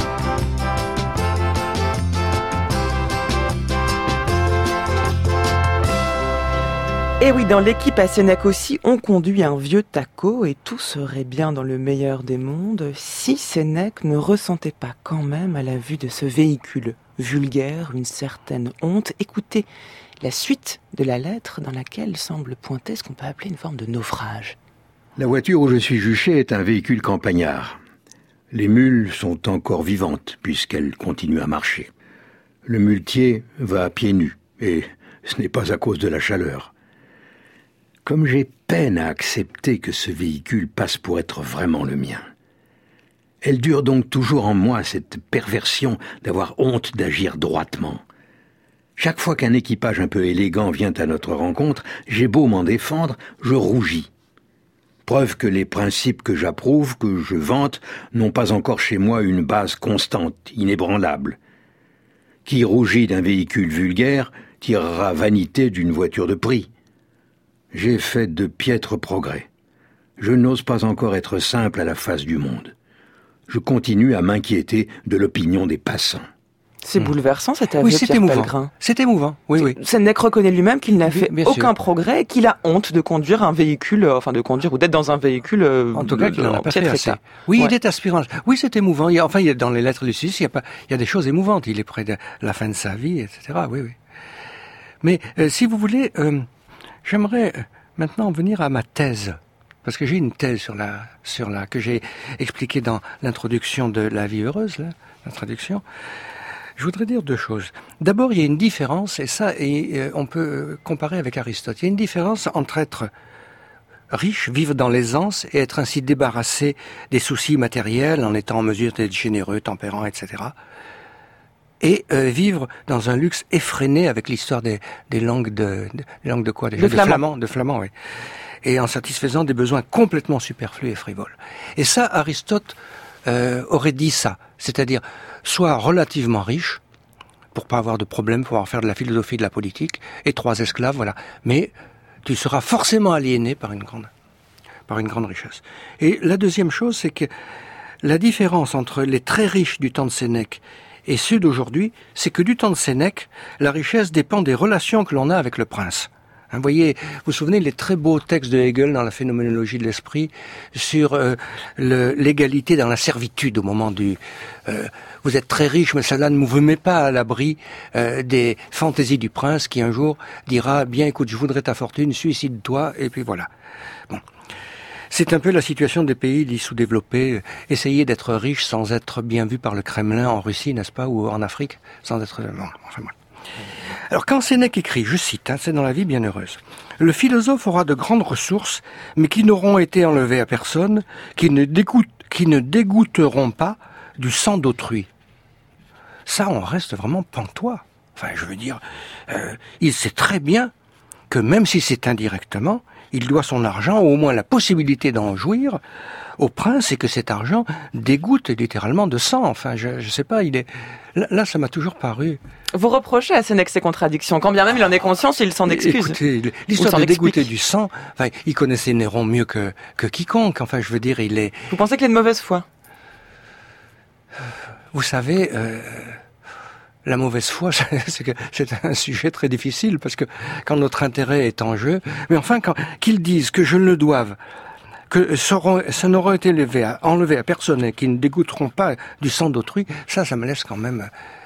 [SPEAKER 1] Et oui, dans l'équipe à Sénèque aussi, on conduit un vieux taco et tout serait bien dans le meilleur des mondes si Sénèque ne ressentait pas quand même à la vue de ce véhicule vulgaire une certaine honte. Écoutez la suite de la lettre dans laquelle semble pointer ce qu'on peut appeler une forme de naufrage.
[SPEAKER 4] La voiture où je suis juché est un véhicule campagnard. Les mules sont encore vivantes puisqu'elles continuent à marcher. Le muletier va à pieds nus et ce n'est pas à cause de la chaleur. Comme j'ai peine à accepter que ce véhicule passe pour être vraiment le mien. Elle dure donc toujours en moi cette perversion d'avoir honte d'agir droitement. Chaque fois qu'un équipage un peu élégant vient à notre rencontre, j'ai beau m'en défendre, je rougis. Preuve que les principes que j'approuve, que je vante, n'ont pas encore chez moi une base constante, inébranlable. Qui rougit d'un véhicule vulgaire tirera vanité d'une voiture de prix. J'ai fait de piètres progrès. Je n'ose pas encore être simple à la face du monde. Je continue à m'inquiéter de l'opinion des passants.
[SPEAKER 1] C'est bouleversant cet aveu,
[SPEAKER 3] oui, c'est
[SPEAKER 1] Pierre
[SPEAKER 3] émouvant.
[SPEAKER 1] Pellegrin.
[SPEAKER 3] C'est émouvant, oui, oui.
[SPEAKER 1] Sénèque reconnaît lui-même qu'il n'a fait aucun
[SPEAKER 3] sûr.
[SPEAKER 1] progrès et qu'il a honte de conduire un véhicule, de conduire ou d'être dans un véhicule.
[SPEAKER 3] En tout cas, qu'il n'en a pas fait
[SPEAKER 1] piètre
[SPEAKER 3] assez.
[SPEAKER 1] état.
[SPEAKER 3] Oui,
[SPEAKER 1] Ouais.
[SPEAKER 3] il est aspirant. Oui, c'est émouvant. Il y a dans les lettres de Lucius, il y a des choses émouvantes. Il est près de la fin de sa vie, etc. Oui, oui. Mais si vous voulez, j'aimerais maintenant venir à ma thèse. Parce que j'ai une thèse que j'ai expliquée dans l'introduction de La vie heureuse, là, l'introduction. Je voudrais dire 2 choses. D'abord, il y a une différence, et on peut comparer avec Aristote. Il y a une différence entre être riche, vivre dans l'aisance et être ainsi débarrassé des soucis matériels en étant en mesure d'être généreux, tempérant, etc. Et vivre dans un luxe effréné avec l'histoire des langues de quoi déjà? De flamand, oui. Et en satisfaisant des besoins complètement superflus et frivoles. Et ça, Aristote aurait dit ça, c'est-à-dire soit relativement riche, pour pas avoir de problème, pour pouvoir faire de la philosophie, de la politique, et 3 esclaves, voilà. Mais tu seras forcément aliéné par une grande richesse. Et la deuxième chose, c'est que la différence entre les très riches du temps de Sénèque et ceux d'aujourd'hui, c'est que du temps de Sénèque, la richesse dépend des relations que l'on a avec le prince. Vous voyez, vous vous souvenez les très beaux textes de Hegel dans la phénoménologie de l'esprit sur l'égalité dans la servitude au moment du vous êtes très riche, mais cela ne vous met pas à l'abri des fantaisies du prince qui un jour dira bien écoute, je voudrais ta fortune, suicide-toi, et puis voilà. Bon. C'est un peu la situation des pays dits sous-développés. Essayer d'être riche sans être bien vu par le Kremlin en Russie, n'est-ce pas, ou en Afrique, sans être... Bon, enfin, bon. Alors quand Sénèque écrit, je cite, c'est dans La vie bienheureuse, « Le philosophe aura de grandes ressources, mais qui n'auront été enlevées à personne, qui ne dégoûteront pas du sang d'autrui. » Ça, on reste vraiment pantois. Enfin, je veux dire, il sait très bien que même si c'est indirectement, il doit son argent, ou au moins la possibilité d'en jouir, au prince, et que cet argent dégoûte littéralement de sang. Enfin, je sais pas, il est... Là, ça m'a toujours paru...
[SPEAKER 1] Vous reprochez à Sénèque ces contradictions, quand bien même il en est conscient, il s'en excuse.
[SPEAKER 3] Écoutez, l'histoire de dégoûter du sang, enfin, il connaissait Néron mieux que quiconque. Enfin, je veux dire, il est...
[SPEAKER 1] Vous pensez qu'il est de mauvaise foi?
[SPEAKER 3] Vous savez... La mauvaise foi, c'est un sujet très difficile, parce que quand notre intérêt est en jeu, mais enfin, qu'ils disent que je ne le doive, que ça n'aura été enlevé à personne et qu'ils ne dégoûteront pas du sang d'autrui, ça me laisse quand même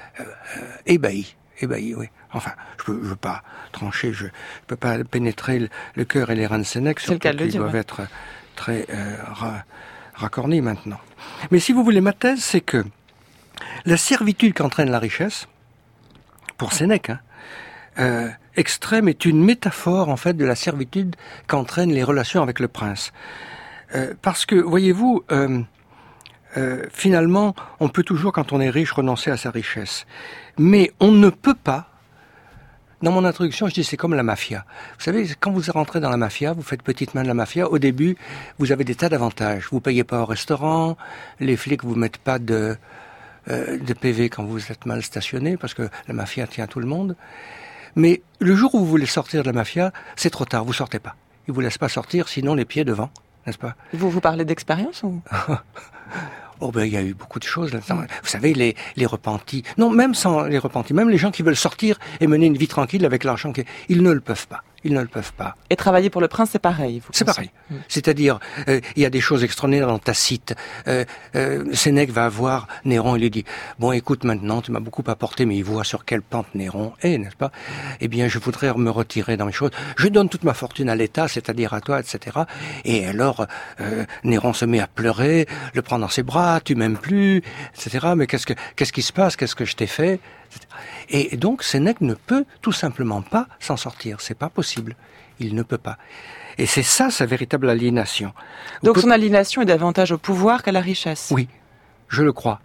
[SPEAKER 3] ébahi, oui. Enfin, je veux pas trancher, je peux pas pénétrer le cœur et les reins de Sénèque, surtout qu'ils doivent être très racornis maintenant. Mais si vous voulez, ma thèse, c'est que la servitude qu'entraîne la richesse, pour Sénèque, extrême, est une métaphore en fait de la servitude qu'entraînent les relations avec le prince. Parce que, voyez-vous, finalement, on peut toujours, quand on est riche, renoncer à sa richesse. Mais on ne peut pas. Dans mon introduction, je dis c'est comme la mafia. Vous savez, quand vous rentrez dans la mafia, vous faites petite main de la mafia, au début, vous avez des tas d'avantages. Vous payez pas au restaurant, les flics vous mettent pas de PV quand vous êtes mal stationné, parce que la mafia tient tout le monde. Mais le jour où vous voulez sortir de la mafia, c'est trop tard, vous sortez pas. Ils vous laissent pas sortir, sinon les pieds devant, n'est-ce pas?
[SPEAKER 1] Vous parlez d'expérience ou?
[SPEAKER 3] Oh ben, il y a eu beaucoup de choses là-dedans. Vous savez, les repentis. Non, même sans les repentis, même les gens qui veulent sortir et mener une vie tranquille avec l'argent, ils ne le peuvent pas. Ils ne le peuvent pas.
[SPEAKER 1] Et travailler pour le prince, c'est pareil.
[SPEAKER 3] C'est pareil. C'est-à-dire, il y a des choses extraordinaires dans Tacite. Sénèque va voir Néron et lui dit « Bon, écoute, maintenant, tu m'as beaucoup apporté, mais il voit sur quelle pente Néron est, n'est-ce pas? Eh bien, je voudrais me retirer dans mes choses. Je donne toute ma fortune à l'État, c'est-à-dire à toi, etc. » Et alors, Néron se met à pleurer, le prend dans ses bras, « Tu m'aimes plus, etc. Mais qu'est-ce qui se passe? Qu'est-ce que je t'ai fait ?» Et donc, Sénèque ne peut tout simplement pas s'en sortir. C'est pas possible. Il ne peut pas. Et c'est ça, sa véritable aliénation.
[SPEAKER 1] Donc son aliénation est davantage au pouvoir qu'à la richesse.
[SPEAKER 3] Oui, je le crois.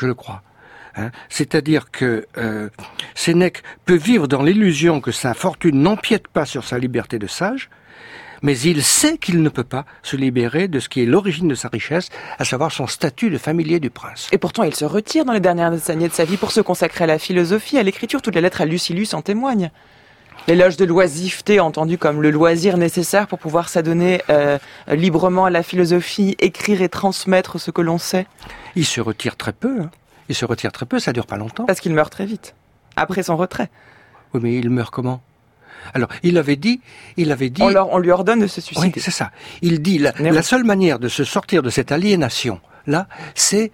[SPEAKER 3] C'est-à-dire que Sénèque peut vivre dans l'illusion que sa fortune n'empiète pas sur sa liberté de sage, mais il sait qu'il ne peut pas se libérer de ce qui est l'origine de sa richesse, à savoir son statut de familier du prince.
[SPEAKER 1] Et pourtant, il se retire dans les dernières années de sa vie pour se consacrer à la philosophie, à l'écriture. Toutes les lettres à Lucilius en témoignent. L'éloge de l'oisiveté, entendu comme le loisir nécessaire pour pouvoir s'adonner librement à la philosophie, écrire et transmettre ce que l'on sait.
[SPEAKER 3] Il se retire très peu. Ça dure pas longtemps.
[SPEAKER 1] Parce qu'il meurt très vite, après son retrait.
[SPEAKER 3] Oui, mais il meurt comment? Alors, il avait dit...
[SPEAKER 1] On lui ordonne de se suicider.
[SPEAKER 3] Oui, c'est ça. Il dit, la seule manière de se sortir de cette aliénation-là, c'est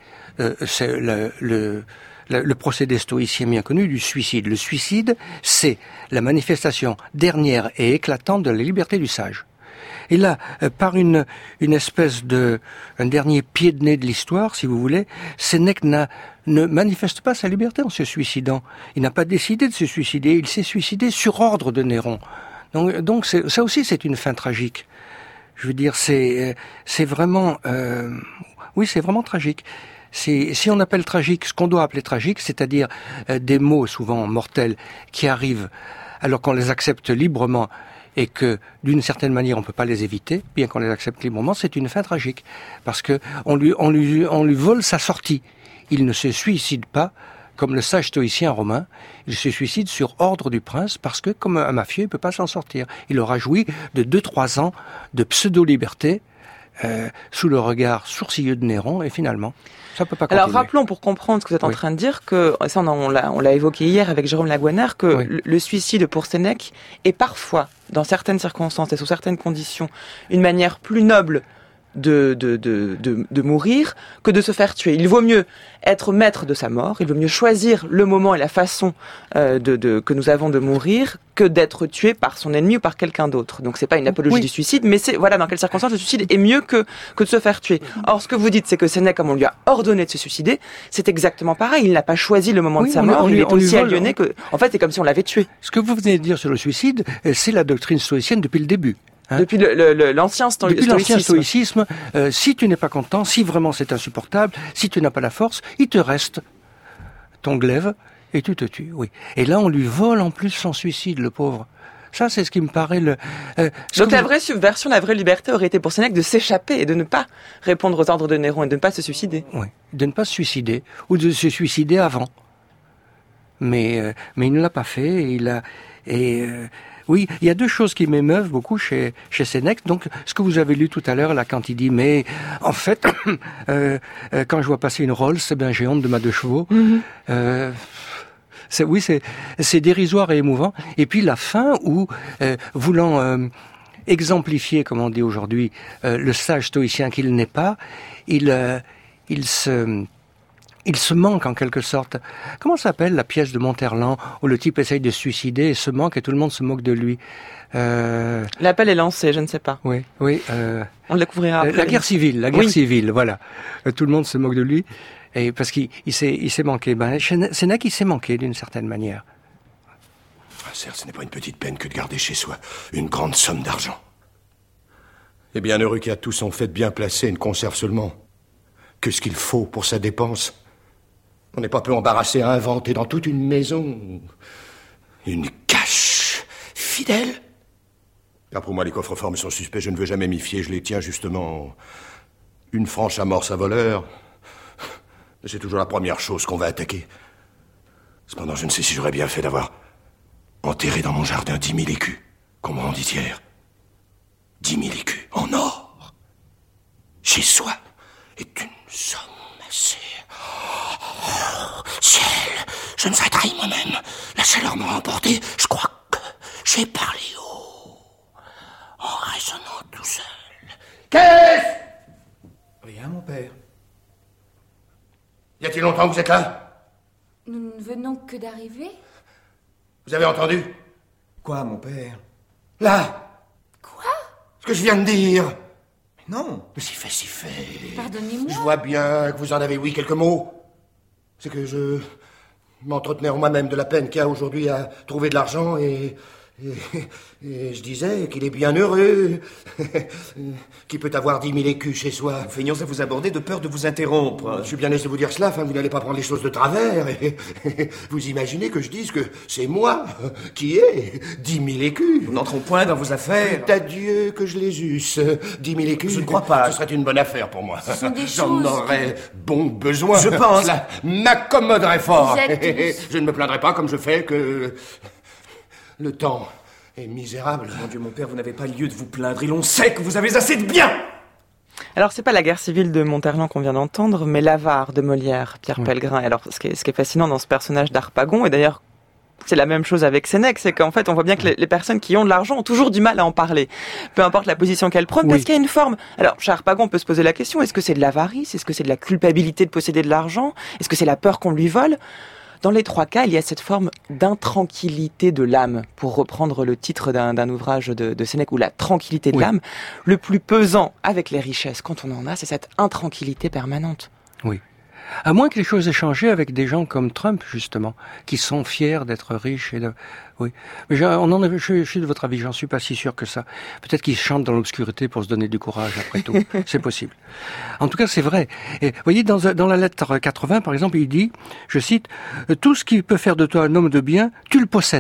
[SPEAKER 3] le procédé stoïcien bien connu du suicide. Le suicide, c'est la manifestation dernière et éclatante de la liberté du sage. Et là, par une espèce un dernier pied de nez de l'histoire, si vous voulez, Sénèque ne manifeste pas sa liberté en se suicidant. Il n'a pas décidé de se suicider, il s'est suicidé sur ordre de Néron. Donc ça aussi, c'est une fin tragique. Je veux dire, c'est vraiment... oui, c'est vraiment tragique. Si on appelle tragique ce qu'on doit appeler tragique, c'est-à-dire des mots souvent mortels qui arrivent alors qu'on les accepte librement et que d'une certaine manière on peut pas les éviter, bien qu'on les accepte librement, c'est une fin tragique parce que on lui vole sa sortie. Il ne se suicide pas comme le sage stoïcien romain, il se suicide sur ordre du prince parce que comme un mafieux, il peut pas s'en sortir. Il aura joui de 2-3 ans de pseudo-liberté sous le regard sourcilleux de Néron, et finalement, ça peut pas continuer.
[SPEAKER 1] Alors rappelons, pour comprendre ce que vous êtes en train de dire, que ça on l'a évoqué hier avec Jérôme Laguanère, que le suicide pour Sénèque est parfois, dans certaines circonstances et sous certaines conditions, une manière plus noble de mourir que de se faire tuer. Il vaut mieux être maître de sa mort, il vaut mieux choisir le moment et la façon que nous avons de mourir que d'être tué par son ennemi ou par quelqu'un d'autre. Donc c'est pas une apologie du suicide, mais c'est voilà dans quelles circonstances le suicide est mieux que de se faire tuer. Or ce que vous dites, c'est que Sénèque, comme on lui a ordonné de se suicider, c'est exactement pareil. Il n'a pas choisi le moment de sa mort. Il est aussi aliéné que, en fait, c'est comme si on l'avait tué.
[SPEAKER 3] Ce que vous venez de dire sur le suicide, c'est la doctrine stoïcienne depuis le début.
[SPEAKER 1] Depuis l'ancien
[SPEAKER 3] stoïcisme, si tu n'es pas content, si vraiment c'est insupportable, si tu n'as pas la force, il te reste ton glaive et tu te tues. Oui. Et là, on lui vole en plus son suicide, le pauvre. Ça, c'est ce qui me paraît
[SPEAKER 1] Donc la vraie subversion, la vraie liberté aurait été pour Sénèque de s'échapper et de ne pas répondre aux ordres de Néron et de ne pas se suicider.
[SPEAKER 3] Oui, de ne pas se suicider ou de se suicider avant. Mais il ne l'a pas fait. Oui, il y a deux choses qui m'émeuvent beaucoup chez Sénèque. Donc, ce que vous avez lu tout à l'heure, là, quand il dit, mais en fait, quand je vois passer une Rolls, ben, j'ai honte de ma 2 chevaux. C'est dérisoire et émouvant. Et puis la fin où, voulant exemplifier, comme on dit aujourd'hui, le sage stoïcien qu'il n'est pas, il se manque en quelque sorte. Comment s'appelle la pièce de Monterland où le type essaye de se suicider et se manque et tout le monde se moque de lui?
[SPEAKER 1] L'appel est lancé, je ne sais pas.
[SPEAKER 3] Oui.
[SPEAKER 1] On le découvrira après.
[SPEAKER 3] La guerre civile, voilà. Tout le monde se moque de lui et parce qu'il s'est manqué. Ben, Sénèque, il s'est manqué d'une certaine manière.
[SPEAKER 6] Certes, ce n'est pas une petite peine que de garder chez soi une grande somme d'argent. Et bien heureux qui a tout son fait bien placé et ne conserve seulement que ce qu'il faut pour sa dépense. On n'est pas peu embarrassé à inventer dans toute une maison une cache fidèle. Car pour moi, les coffres-forts me sont suspects, je ne veux jamais m'y fier, je les tiens justement une franche amorce à voleur. C'est toujours la première chose qu'on va attaquer. Cependant, je ne sais si j'aurais bien fait d'avoir enterré dans mon jardin 10 000 écus, comme on dit hier. 10 000 écus en or, chez soi, est une somme assez... Ciel, je me serais trahi moi-même. La chaleur m'a emporté. Je crois que j'ai parlé haut, en résonnant tout seul. Qu'est-ce?
[SPEAKER 7] Rien, mon père.
[SPEAKER 6] Y a-t-il longtemps que vous êtes là?
[SPEAKER 8] Nous ne venons que d'arriver.
[SPEAKER 6] Vous avez entendu?
[SPEAKER 7] Quoi, mon père?
[SPEAKER 6] Là!
[SPEAKER 8] Quoi?
[SPEAKER 6] Ce que je viens de dire.
[SPEAKER 7] Mais non.
[SPEAKER 6] Mais si fait.
[SPEAKER 8] Pardonnez-moi.
[SPEAKER 6] Je vois bien que vous en avez, oui, quelques mots. C'est que je m'entretenais en moi-même de la peine qu'il y a aujourd'hui à trouver de l'argent et je disais qu'il est bien heureux qui peut avoir 10 000 écus chez soi.
[SPEAKER 7] Nous feignons à vous aborder de peur de vous interrompre.
[SPEAKER 6] Je suis bien aise de vous dire cela, enfin, vous n'allez pas prendre les choses de travers et vous imaginez que je dise que c'est moi qui ai 10 000 écus.
[SPEAKER 7] Nous n'entrons point dans vos affaires.
[SPEAKER 6] Adieu que je les eusse. 10 000 écus.
[SPEAKER 7] Je ne crois pas.
[SPEAKER 6] Ce serait une bonne affaire pour moi.
[SPEAKER 8] Ce sont des
[SPEAKER 6] J'en
[SPEAKER 8] choses
[SPEAKER 6] aurais bon besoin.
[SPEAKER 7] Je pense.
[SPEAKER 6] Cela m'accommoderait fort.
[SPEAKER 8] Vous êtes...
[SPEAKER 6] Je ne me plaindrai pas comme je fais que le temps est misérable.
[SPEAKER 7] Mon Dieu, mon père, vous n'avez pas lieu de vous plaindre. Et l'on sait que vous avez assez de bien.
[SPEAKER 1] Alors, c'est pas la guerre civile de Monterland qu'on vient d'entendre, mais l'avare de Molière, Pierre Pellegrin. Alors, ce qui est fascinant dans ce personnage d'Harpagon, et d'ailleurs, c'est la même chose avec Sénèque, c'est qu'en fait, on voit bien que les personnes qui ont de l'argent ont toujours du mal à en parler. Peu importe la position qu'elles prennent, parce qu'il y a une forme. Alors, chez Harpagon, on peut se poser la question, est-ce que c'est de l'avarice? Est-ce que c'est de la culpabilité de posséder de l'argent? Est-ce que c'est la peur qu'on lui vole? Dans les trois cas, il y a cette forme d'intranquillité de l'âme, pour reprendre le titre d'un ouvrage de Sénèque, ou la tranquillité de l'âme. Le plus pesant avec les richesses, quand on en a, c'est cette intranquillité permanente.
[SPEAKER 3] Oui. À moins que les choses aient changé avec des gens comme Trump, justement, qui sont fiers d'être riches. Oui. Mais je suis de votre avis, j'en suis pas si sûr que ça. Peut-être qu'ils chantent dans l'obscurité pour se donner du courage, après tout. C'est possible. En tout cas, c'est vrai. Et, vous voyez, dans la lettre 80, par exemple, il dit, je cite, « Tout ce qui peut faire de toi un homme de bien, tu le possèdes. »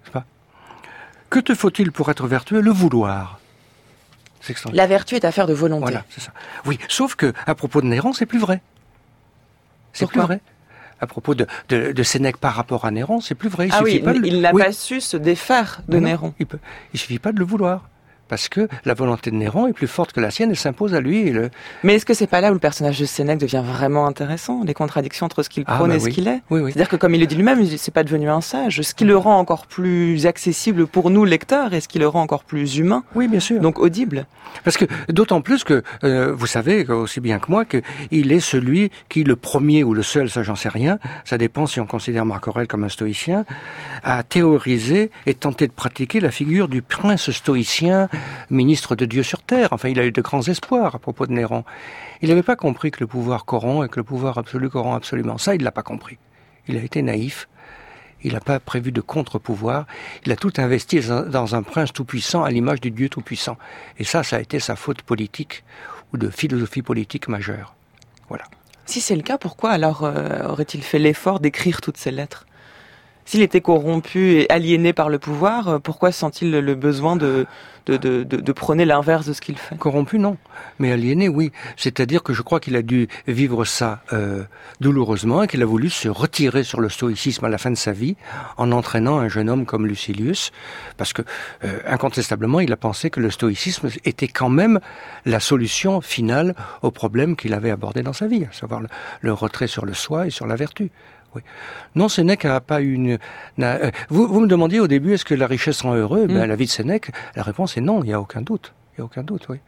[SPEAKER 3] Que te faut-il pour être vertueux? Le vouloir.
[SPEAKER 1] La vertu est affaire de volonté.
[SPEAKER 3] Voilà, c'est ça. Oui, sauf que, à propos de Néron, c'est plus vrai. C'est plus vrai. À propos de Sénèque par rapport à Néron, c'est plus vrai.
[SPEAKER 1] Il n'a pas su se défaire de Néron.
[SPEAKER 3] Il suffit pas de le vouloir. parce que la volonté de Néron est plus forte que la sienne et s'impose à lui.
[SPEAKER 1] Mais est-ce que c'est pas là où le personnage de Sénèque devient vraiment intéressant, les contradictions entre ce qu'il prône et ce qu'il est?
[SPEAKER 3] Oui.
[SPEAKER 1] C'est-à-dire que comme il le dit lui-même, c'est pas devenu un sage, ce qui le rend encore plus accessible pour nous lecteurs et ce qui le rend encore plus humain.
[SPEAKER 3] Oui, bien sûr.
[SPEAKER 1] Donc audible.
[SPEAKER 3] Parce que d'autant plus que vous savez aussi bien que moi qu'il est celui qui, le premier ou le seul, ça j'en sais rien, ça dépend si on considère Marc Aurèle comme un stoïcien, a théorisé et tenté de pratiquer la figure du prince stoïcien, ministre de Dieu sur terre. Enfin, il a eu de grands espoirs à propos de Néron. Il n'avait pas compris que le pouvoir corrompt et que le pouvoir absolu corrompt absolument. Ça, il l'a pas compris. Il a été naïf. Il n'a pas prévu de contre-pouvoir. Il a tout investi dans un prince tout-puissant à l'image du Dieu tout-puissant. Et ça a été sa faute politique ou de philosophie politique majeure. Voilà.
[SPEAKER 1] Si c'est le cas, pourquoi alors aurait-il fait l'effort d'écrire toutes ces lettres? S'il était corrompu et aliéné par le pouvoir, pourquoi sent-il le besoin de prôner l'inverse de ce qu'il fait?
[SPEAKER 3] Corrompu, non. Mais aliéné, oui. C'est-à-dire que je crois qu'il a dû vivre ça douloureusement et qu'il a voulu se retirer sur le stoïcisme à la fin de sa vie en entraînant un jeune homme comme Lucilius. Parce que, incontestablement, il a pensé que le stoïcisme était quand même la solution finale au problème qu'il avait abordé dans sa vie, à savoir le retrait sur le soi et sur la vertu. Oui. Non, Sénèque n'a pas une... Vous me demandiez au début, est-ce que la richesse rend heureux? La vie de Sénèque, la réponse est non, il n'y a aucun doute. Il n'y a aucun doute, oui.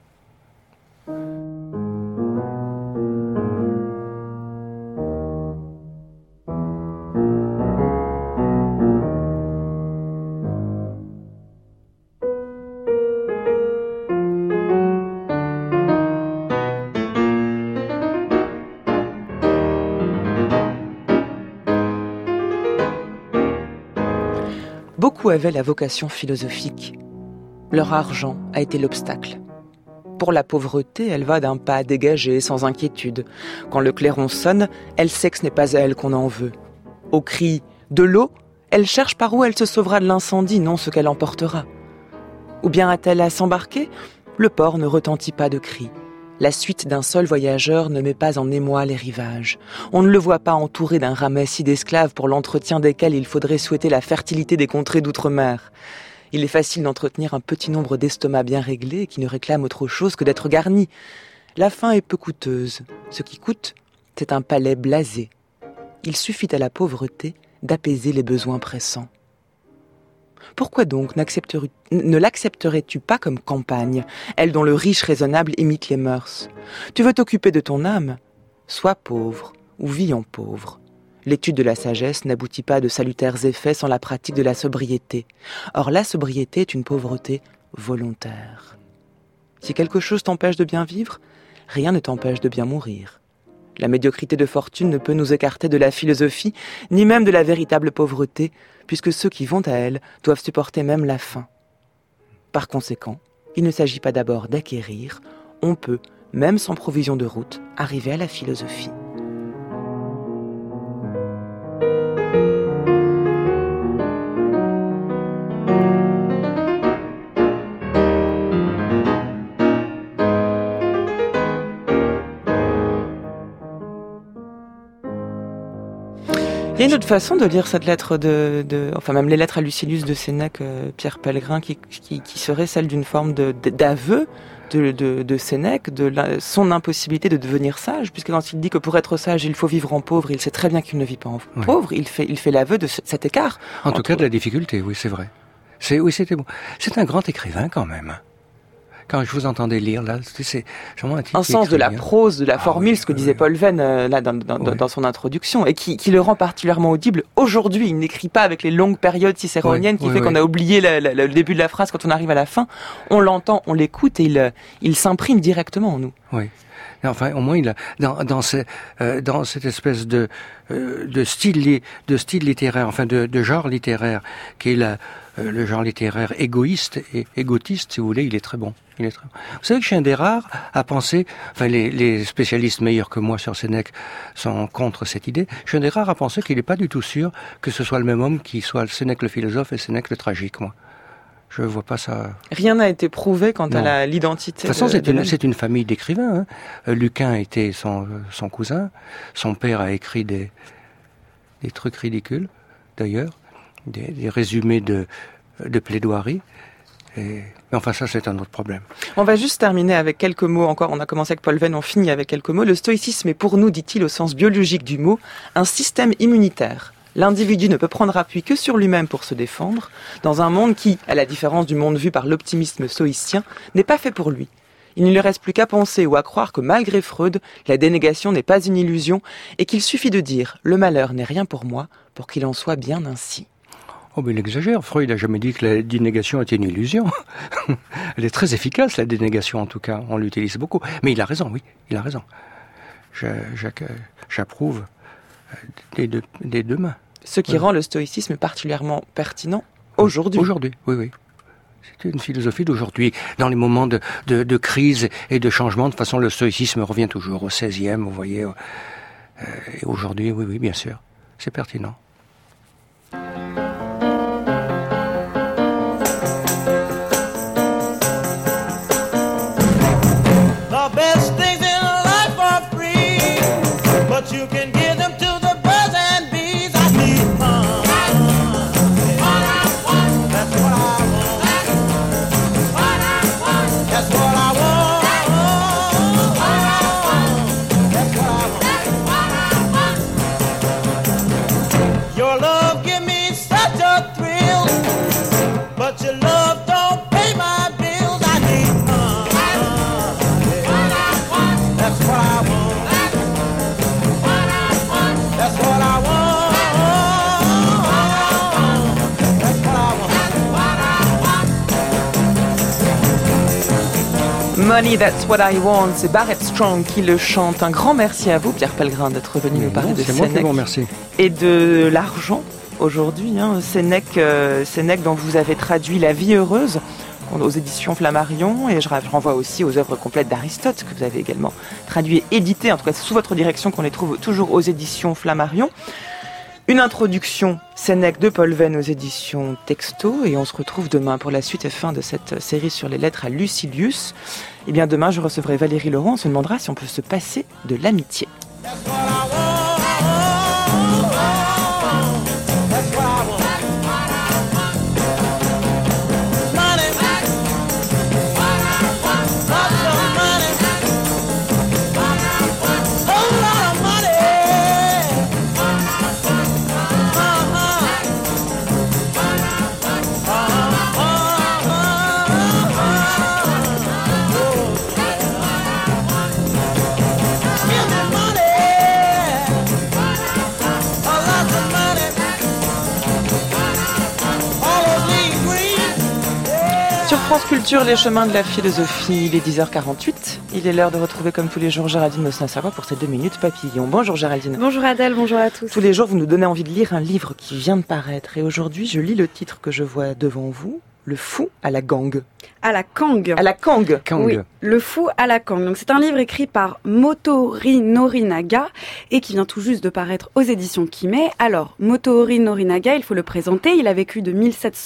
[SPEAKER 1] Beaucoup avaient la vocation philosophique. Leur argent a été l'obstacle. Pour la pauvreté, elle va d'un pas dégagé, sans inquiétude. Quand le clairon sonne, elle sait que ce n'est pas à elle qu'on en veut. Au cri « de l'eau », elle cherche par où elle se sauvera de l'incendie, non ce qu'elle emportera. Ou bien a-t-elle à s'embarquer? Le port ne retentit pas de cris. La suite d'un seul voyageur ne met pas en émoi les rivages. On ne le voit pas entouré d'un ramassis d'esclaves pour l'entretien desquels il faudrait souhaiter la fertilité des contrées d'outre-mer. Il est facile d'entretenir un petit nombre d'estomacs bien réglés qui ne réclament autre chose que d'être garnis. La faim est peu coûteuse. Ce qui coûte, c'est un palais blasé. Il suffit à la pauvreté d'apaiser les besoins pressants. Pourquoi donc ne l'accepterais-tu pas comme campagne, elle dont le riche raisonnable imite les mœurs? Tu veux t'occuper de ton âme? Sois pauvre ou vis en pauvre. L'étude de la sagesse n'aboutit pas à de salutaires effets sans la pratique de la sobriété. Or, la sobriété est une pauvreté volontaire. Si quelque chose t'empêche de bien vivre, rien ne t'empêche de bien mourir. La médiocrité de fortune ne peut nous écarter de la philosophie, ni même de la véritable pauvreté, puisque ceux qui vont à elle doivent supporter même la faim. Par conséquent, il ne s'agit pas d'abord d'acquérir, on peut, même sans provision de route, arriver à la philosophie. Il y a une autre façon de lire cette lettre enfin même les lettres à Lucilius de Sénèque, Pierre Pellegrin, qui serait celle d'une forme d'aveu de Sénèque, son impossibilité de devenir sage, puisque quand il dit que pour être sage, il faut vivre en pauvre, il sait très bien qu'il ne vit pas en pauvre, il fait l'aveu de cet écart.
[SPEAKER 3] En tout cas de la difficulté, oui, c'est vrai. C'était bon. C'est un grand écrivain quand même. Quand je vous entendais lire, là, c'est vraiment un titre.
[SPEAKER 1] Un sens de la prose, de la formule, ce que disait Paul Venn, là, dans son introduction, et qui le rend particulièrement audible. Aujourd'hui, il n'écrit pas avec les longues périodes cicéroniennes qui fait qu'on a oublié le début de la phrase quand on arrive à la fin. On l'entend, on l'écoute, et il s'imprime directement en nous.
[SPEAKER 3] Oui. Enfin, au moins, il a, dans cette espèce de style littéraire, enfin, de genre littéraire, qui est le genre littéraire égoïste et égotiste, si vous voulez, il est très bon. Vous savez que Chin-Dérard a pensé, enfin les spécialistes meilleurs que moi sur Sénèque sont contre cette idée, Chin-Dérard a pensé qu'il n'est pas du tout sûr que ce soit le même homme qui soit Sénèque le philosophe et Sénèque le tragique, moi. Je vois pas ça.
[SPEAKER 1] Rien n'a été prouvé quant à l'identité.
[SPEAKER 3] De toute façon, c'est une famille d'écrivains. Lucain était son cousin. Son père a écrit des trucs ridicules, d'ailleurs, des résumés de plaidoirie. Mais enfin, ça, c'est un autre problème.
[SPEAKER 1] On va juste terminer avec quelques mots encore. On a commencé avec Paul Venn, on finit avec quelques mots. Le stoïcisme est pour nous, dit-il au sens biologique du mot, un système immunitaire. L'individu ne peut prendre appui que sur lui-même pour se défendre, dans un monde qui, à la différence du monde vu par l'optimisme stoïcien, n'est pas fait pour lui. Il ne lui reste plus qu'à penser ou à croire que malgré Freud, la dénégation n'est pas une illusion et qu'il suffit de dire « le malheur n'est rien pour moi » pour qu'il en soit bien ainsi.
[SPEAKER 3] Oh, mais il exagère. Freud n'a jamais dit que la dénégation était une illusion. Elle est très efficace, la dénégation, en tout cas. On l'utilise beaucoup. Mais il a raison, oui, il a raison. J'approuve des deux mains.
[SPEAKER 1] Ce qui rend le stoïcisme particulièrement pertinent aujourd'hui.
[SPEAKER 3] Aujourd'hui, oui. C'est une philosophie d'aujourd'hui. Dans les moments de crise et de changement, de toute façon, le stoïcisme revient toujours au 16e, vous voyez. Et aujourd'hui, oui, bien sûr. C'est pertinent.
[SPEAKER 9] The best things in life are free, but you can give them to the birds and bees. I need fun. That's what I want. That's what I want. Your love give me such a thrill, but your love don't pay my bills. I need fun. That's what I want. That's what I want. That's what I want.
[SPEAKER 1] Money, that's what I want, c'est Barrett Strong qui le chante. Un grand merci à vous, Pierre Pellegrin, d'être venu nous parler de Sénèque et de l'argent aujourd'hui. Sénèque dont vous avez traduit La vie heureuse aux éditions Flammarion, et je renvoie aussi aux œuvres complètes d'Aristote que vous avez également traduit et édité. En tout cas, c'est sous votre direction qu'on les trouve toujours aux éditions Flammarion. Une introduction Sénèque de Paul Venn aux éditions Texto, et on se retrouve demain pour la suite et fin de cette série sur les lettres à Lucilius. Et bien demain, je recevrai Valérie Laurent. On se demandera si on peut se passer de l'amitié. Sur France Culture, les chemins de la philosophie, il est 10h48. Il est l'heure de retrouver comme tous les jours Géraldine Mosna-Savoie pour ces 2 minutes papillon. Bonjour Géraldine.
[SPEAKER 10] Bonjour Adèle, bonjour à tous.
[SPEAKER 1] Tous les jours, vous nous donnez envie de lire un livre qui vient de paraître. Et aujourd'hui, je lis le titre que je vois devant vous, Le fou à la gangue.
[SPEAKER 10] À la Kang.
[SPEAKER 1] À la Kang.
[SPEAKER 10] Oui, Le fou à la Kang. Donc c'est un livre écrit par Motoori Norinaga et qui vient tout juste de paraître aux éditions Kimé. Alors, Motoori Norinaga, il faut le présenter. Il a vécu de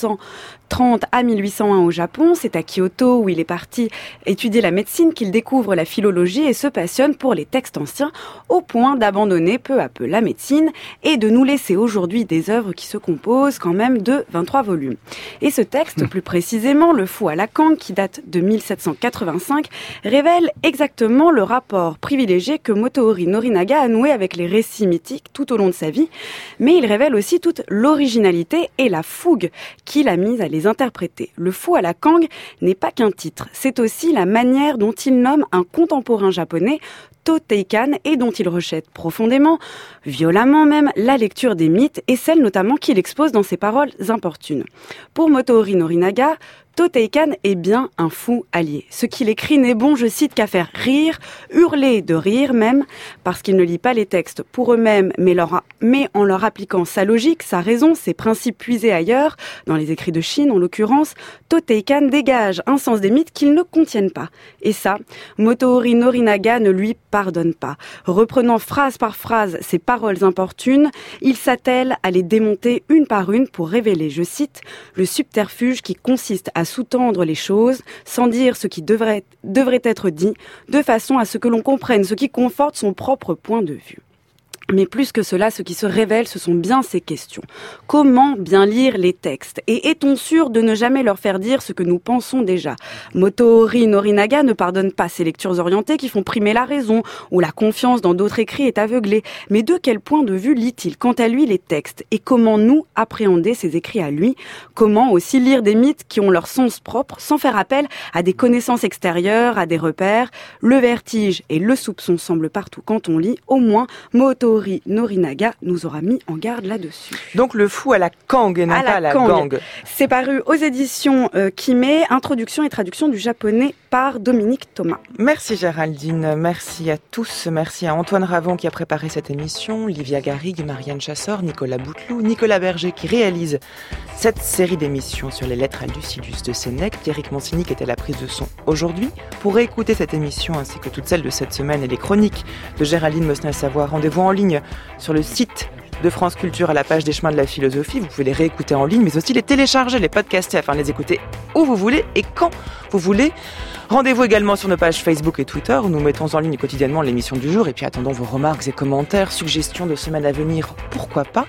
[SPEAKER 10] 1730 à 1801 au Japon. C'est à Kyoto où il est parti étudier la médecine qu'il découvre la philologie et se passionne pour les textes anciens au point d'abandonner peu à peu la médecine et de nous laisser aujourd'hui des œuvres qui se composent quand même de 23 volumes. Et ce texte, plus précisément, Le fou à la Kang, qui date de 1785, révèle exactement le rapport privilégié que Motoori Norinaga a noué avec les récits mythiques tout au long de sa vie, mais il révèle aussi toute l'originalité et la fougue qu'il a mise à les interpréter. Le fou à la Kang n'est pas qu'un titre, c'est aussi la manière dont il nomme un contemporain japonais, Toteikan, et dont il rejette profondément, violemment même, la lecture des mythes et celle notamment qu'il expose dans ses paroles importunes. Pour Motoori Norinaga, Toteikan est bien un fou allié. Ce qu'il écrit n'est bon, je cite, qu'à faire rire, hurler de rire même, parce qu'il ne lit pas les textes pour eux-mêmes, mais en leur appliquant sa logique, sa raison, ses principes puisés ailleurs, dans les écrits de Chine en l'occurrence, Toteikan dégage un sens des mythes qu'ils ne contiennent pas. Et ça, Motoori Norinaga ne lui pardonne pas. Reprenant phrase par phrase ses paroles importunes, il s'attelle à les démonter une par une pour révéler, je cite, le subterfuge qui consiste à sous-tendre les choses sans dire ce qui devrait être dit, de façon à ce que l'on comprenne ce qui conforte son propre point de vue. Mais plus que cela, ce qui se révèle, ce sont bien ces questions. Comment bien lire les textes? Et est-on sûr de ne jamais leur faire dire ce que nous pensons déjà? Motoohori Norinaga ne pardonne pas ces lectures orientées qui font primer la raison, où la confiance dans d'autres écrits est aveuglée. Mais de quel point de vue lit-il, quant à lui, les textes? Et comment nous appréhender ces écrits à lui? Comment aussi lire des mythes qui ont leur sens propre, sans faire appel à des connaissances extérieures, à des repères? Le vertige et le soupçon semblent partout quand on lit. Au moins, Motoohori Norinaga nous aura mis en garde là-dessus.
[SPEAKER 1] Donc le fou à la Kang et non pas à la gang.
[SPEAKER 10] C'est paru aux éditions Kimé, introduction et traduction du japonais par Dominique Thomas.
[SPEAKER 1] Merci Géraldine, merci à tous, merci à Antoine Ravon qui a préparé cette émission, Livia Garrigue, Marianne Chassor, Nicolas Bouteloup, Nicolas Berger qui réalise cette série d'émissions sur les lettres à Lucilius de Sénèque, Pierrick Monsigny qui est à la prise de son aujourd'hui. Pour réécouter cette émission ainsi que toutes celles de cette semaine et les chroniques de Géraldine Mosna-Savoie, rendez-vous en ligne sur le site de France Culture à la page des chemins de la philosophie. Vous pouvez les réécouter en ligne, mais aussi les télécharger, les podcaster afin de les écouter où vous voulez et quand vous voulez. Rendez-vous également sur nos pages Facebook et Twitter où nous mettons en ligne quotidiennement l'émission du jour et puis attendons vos remarques et commentaires, suggestions de semaines à venir, pourquoi pas.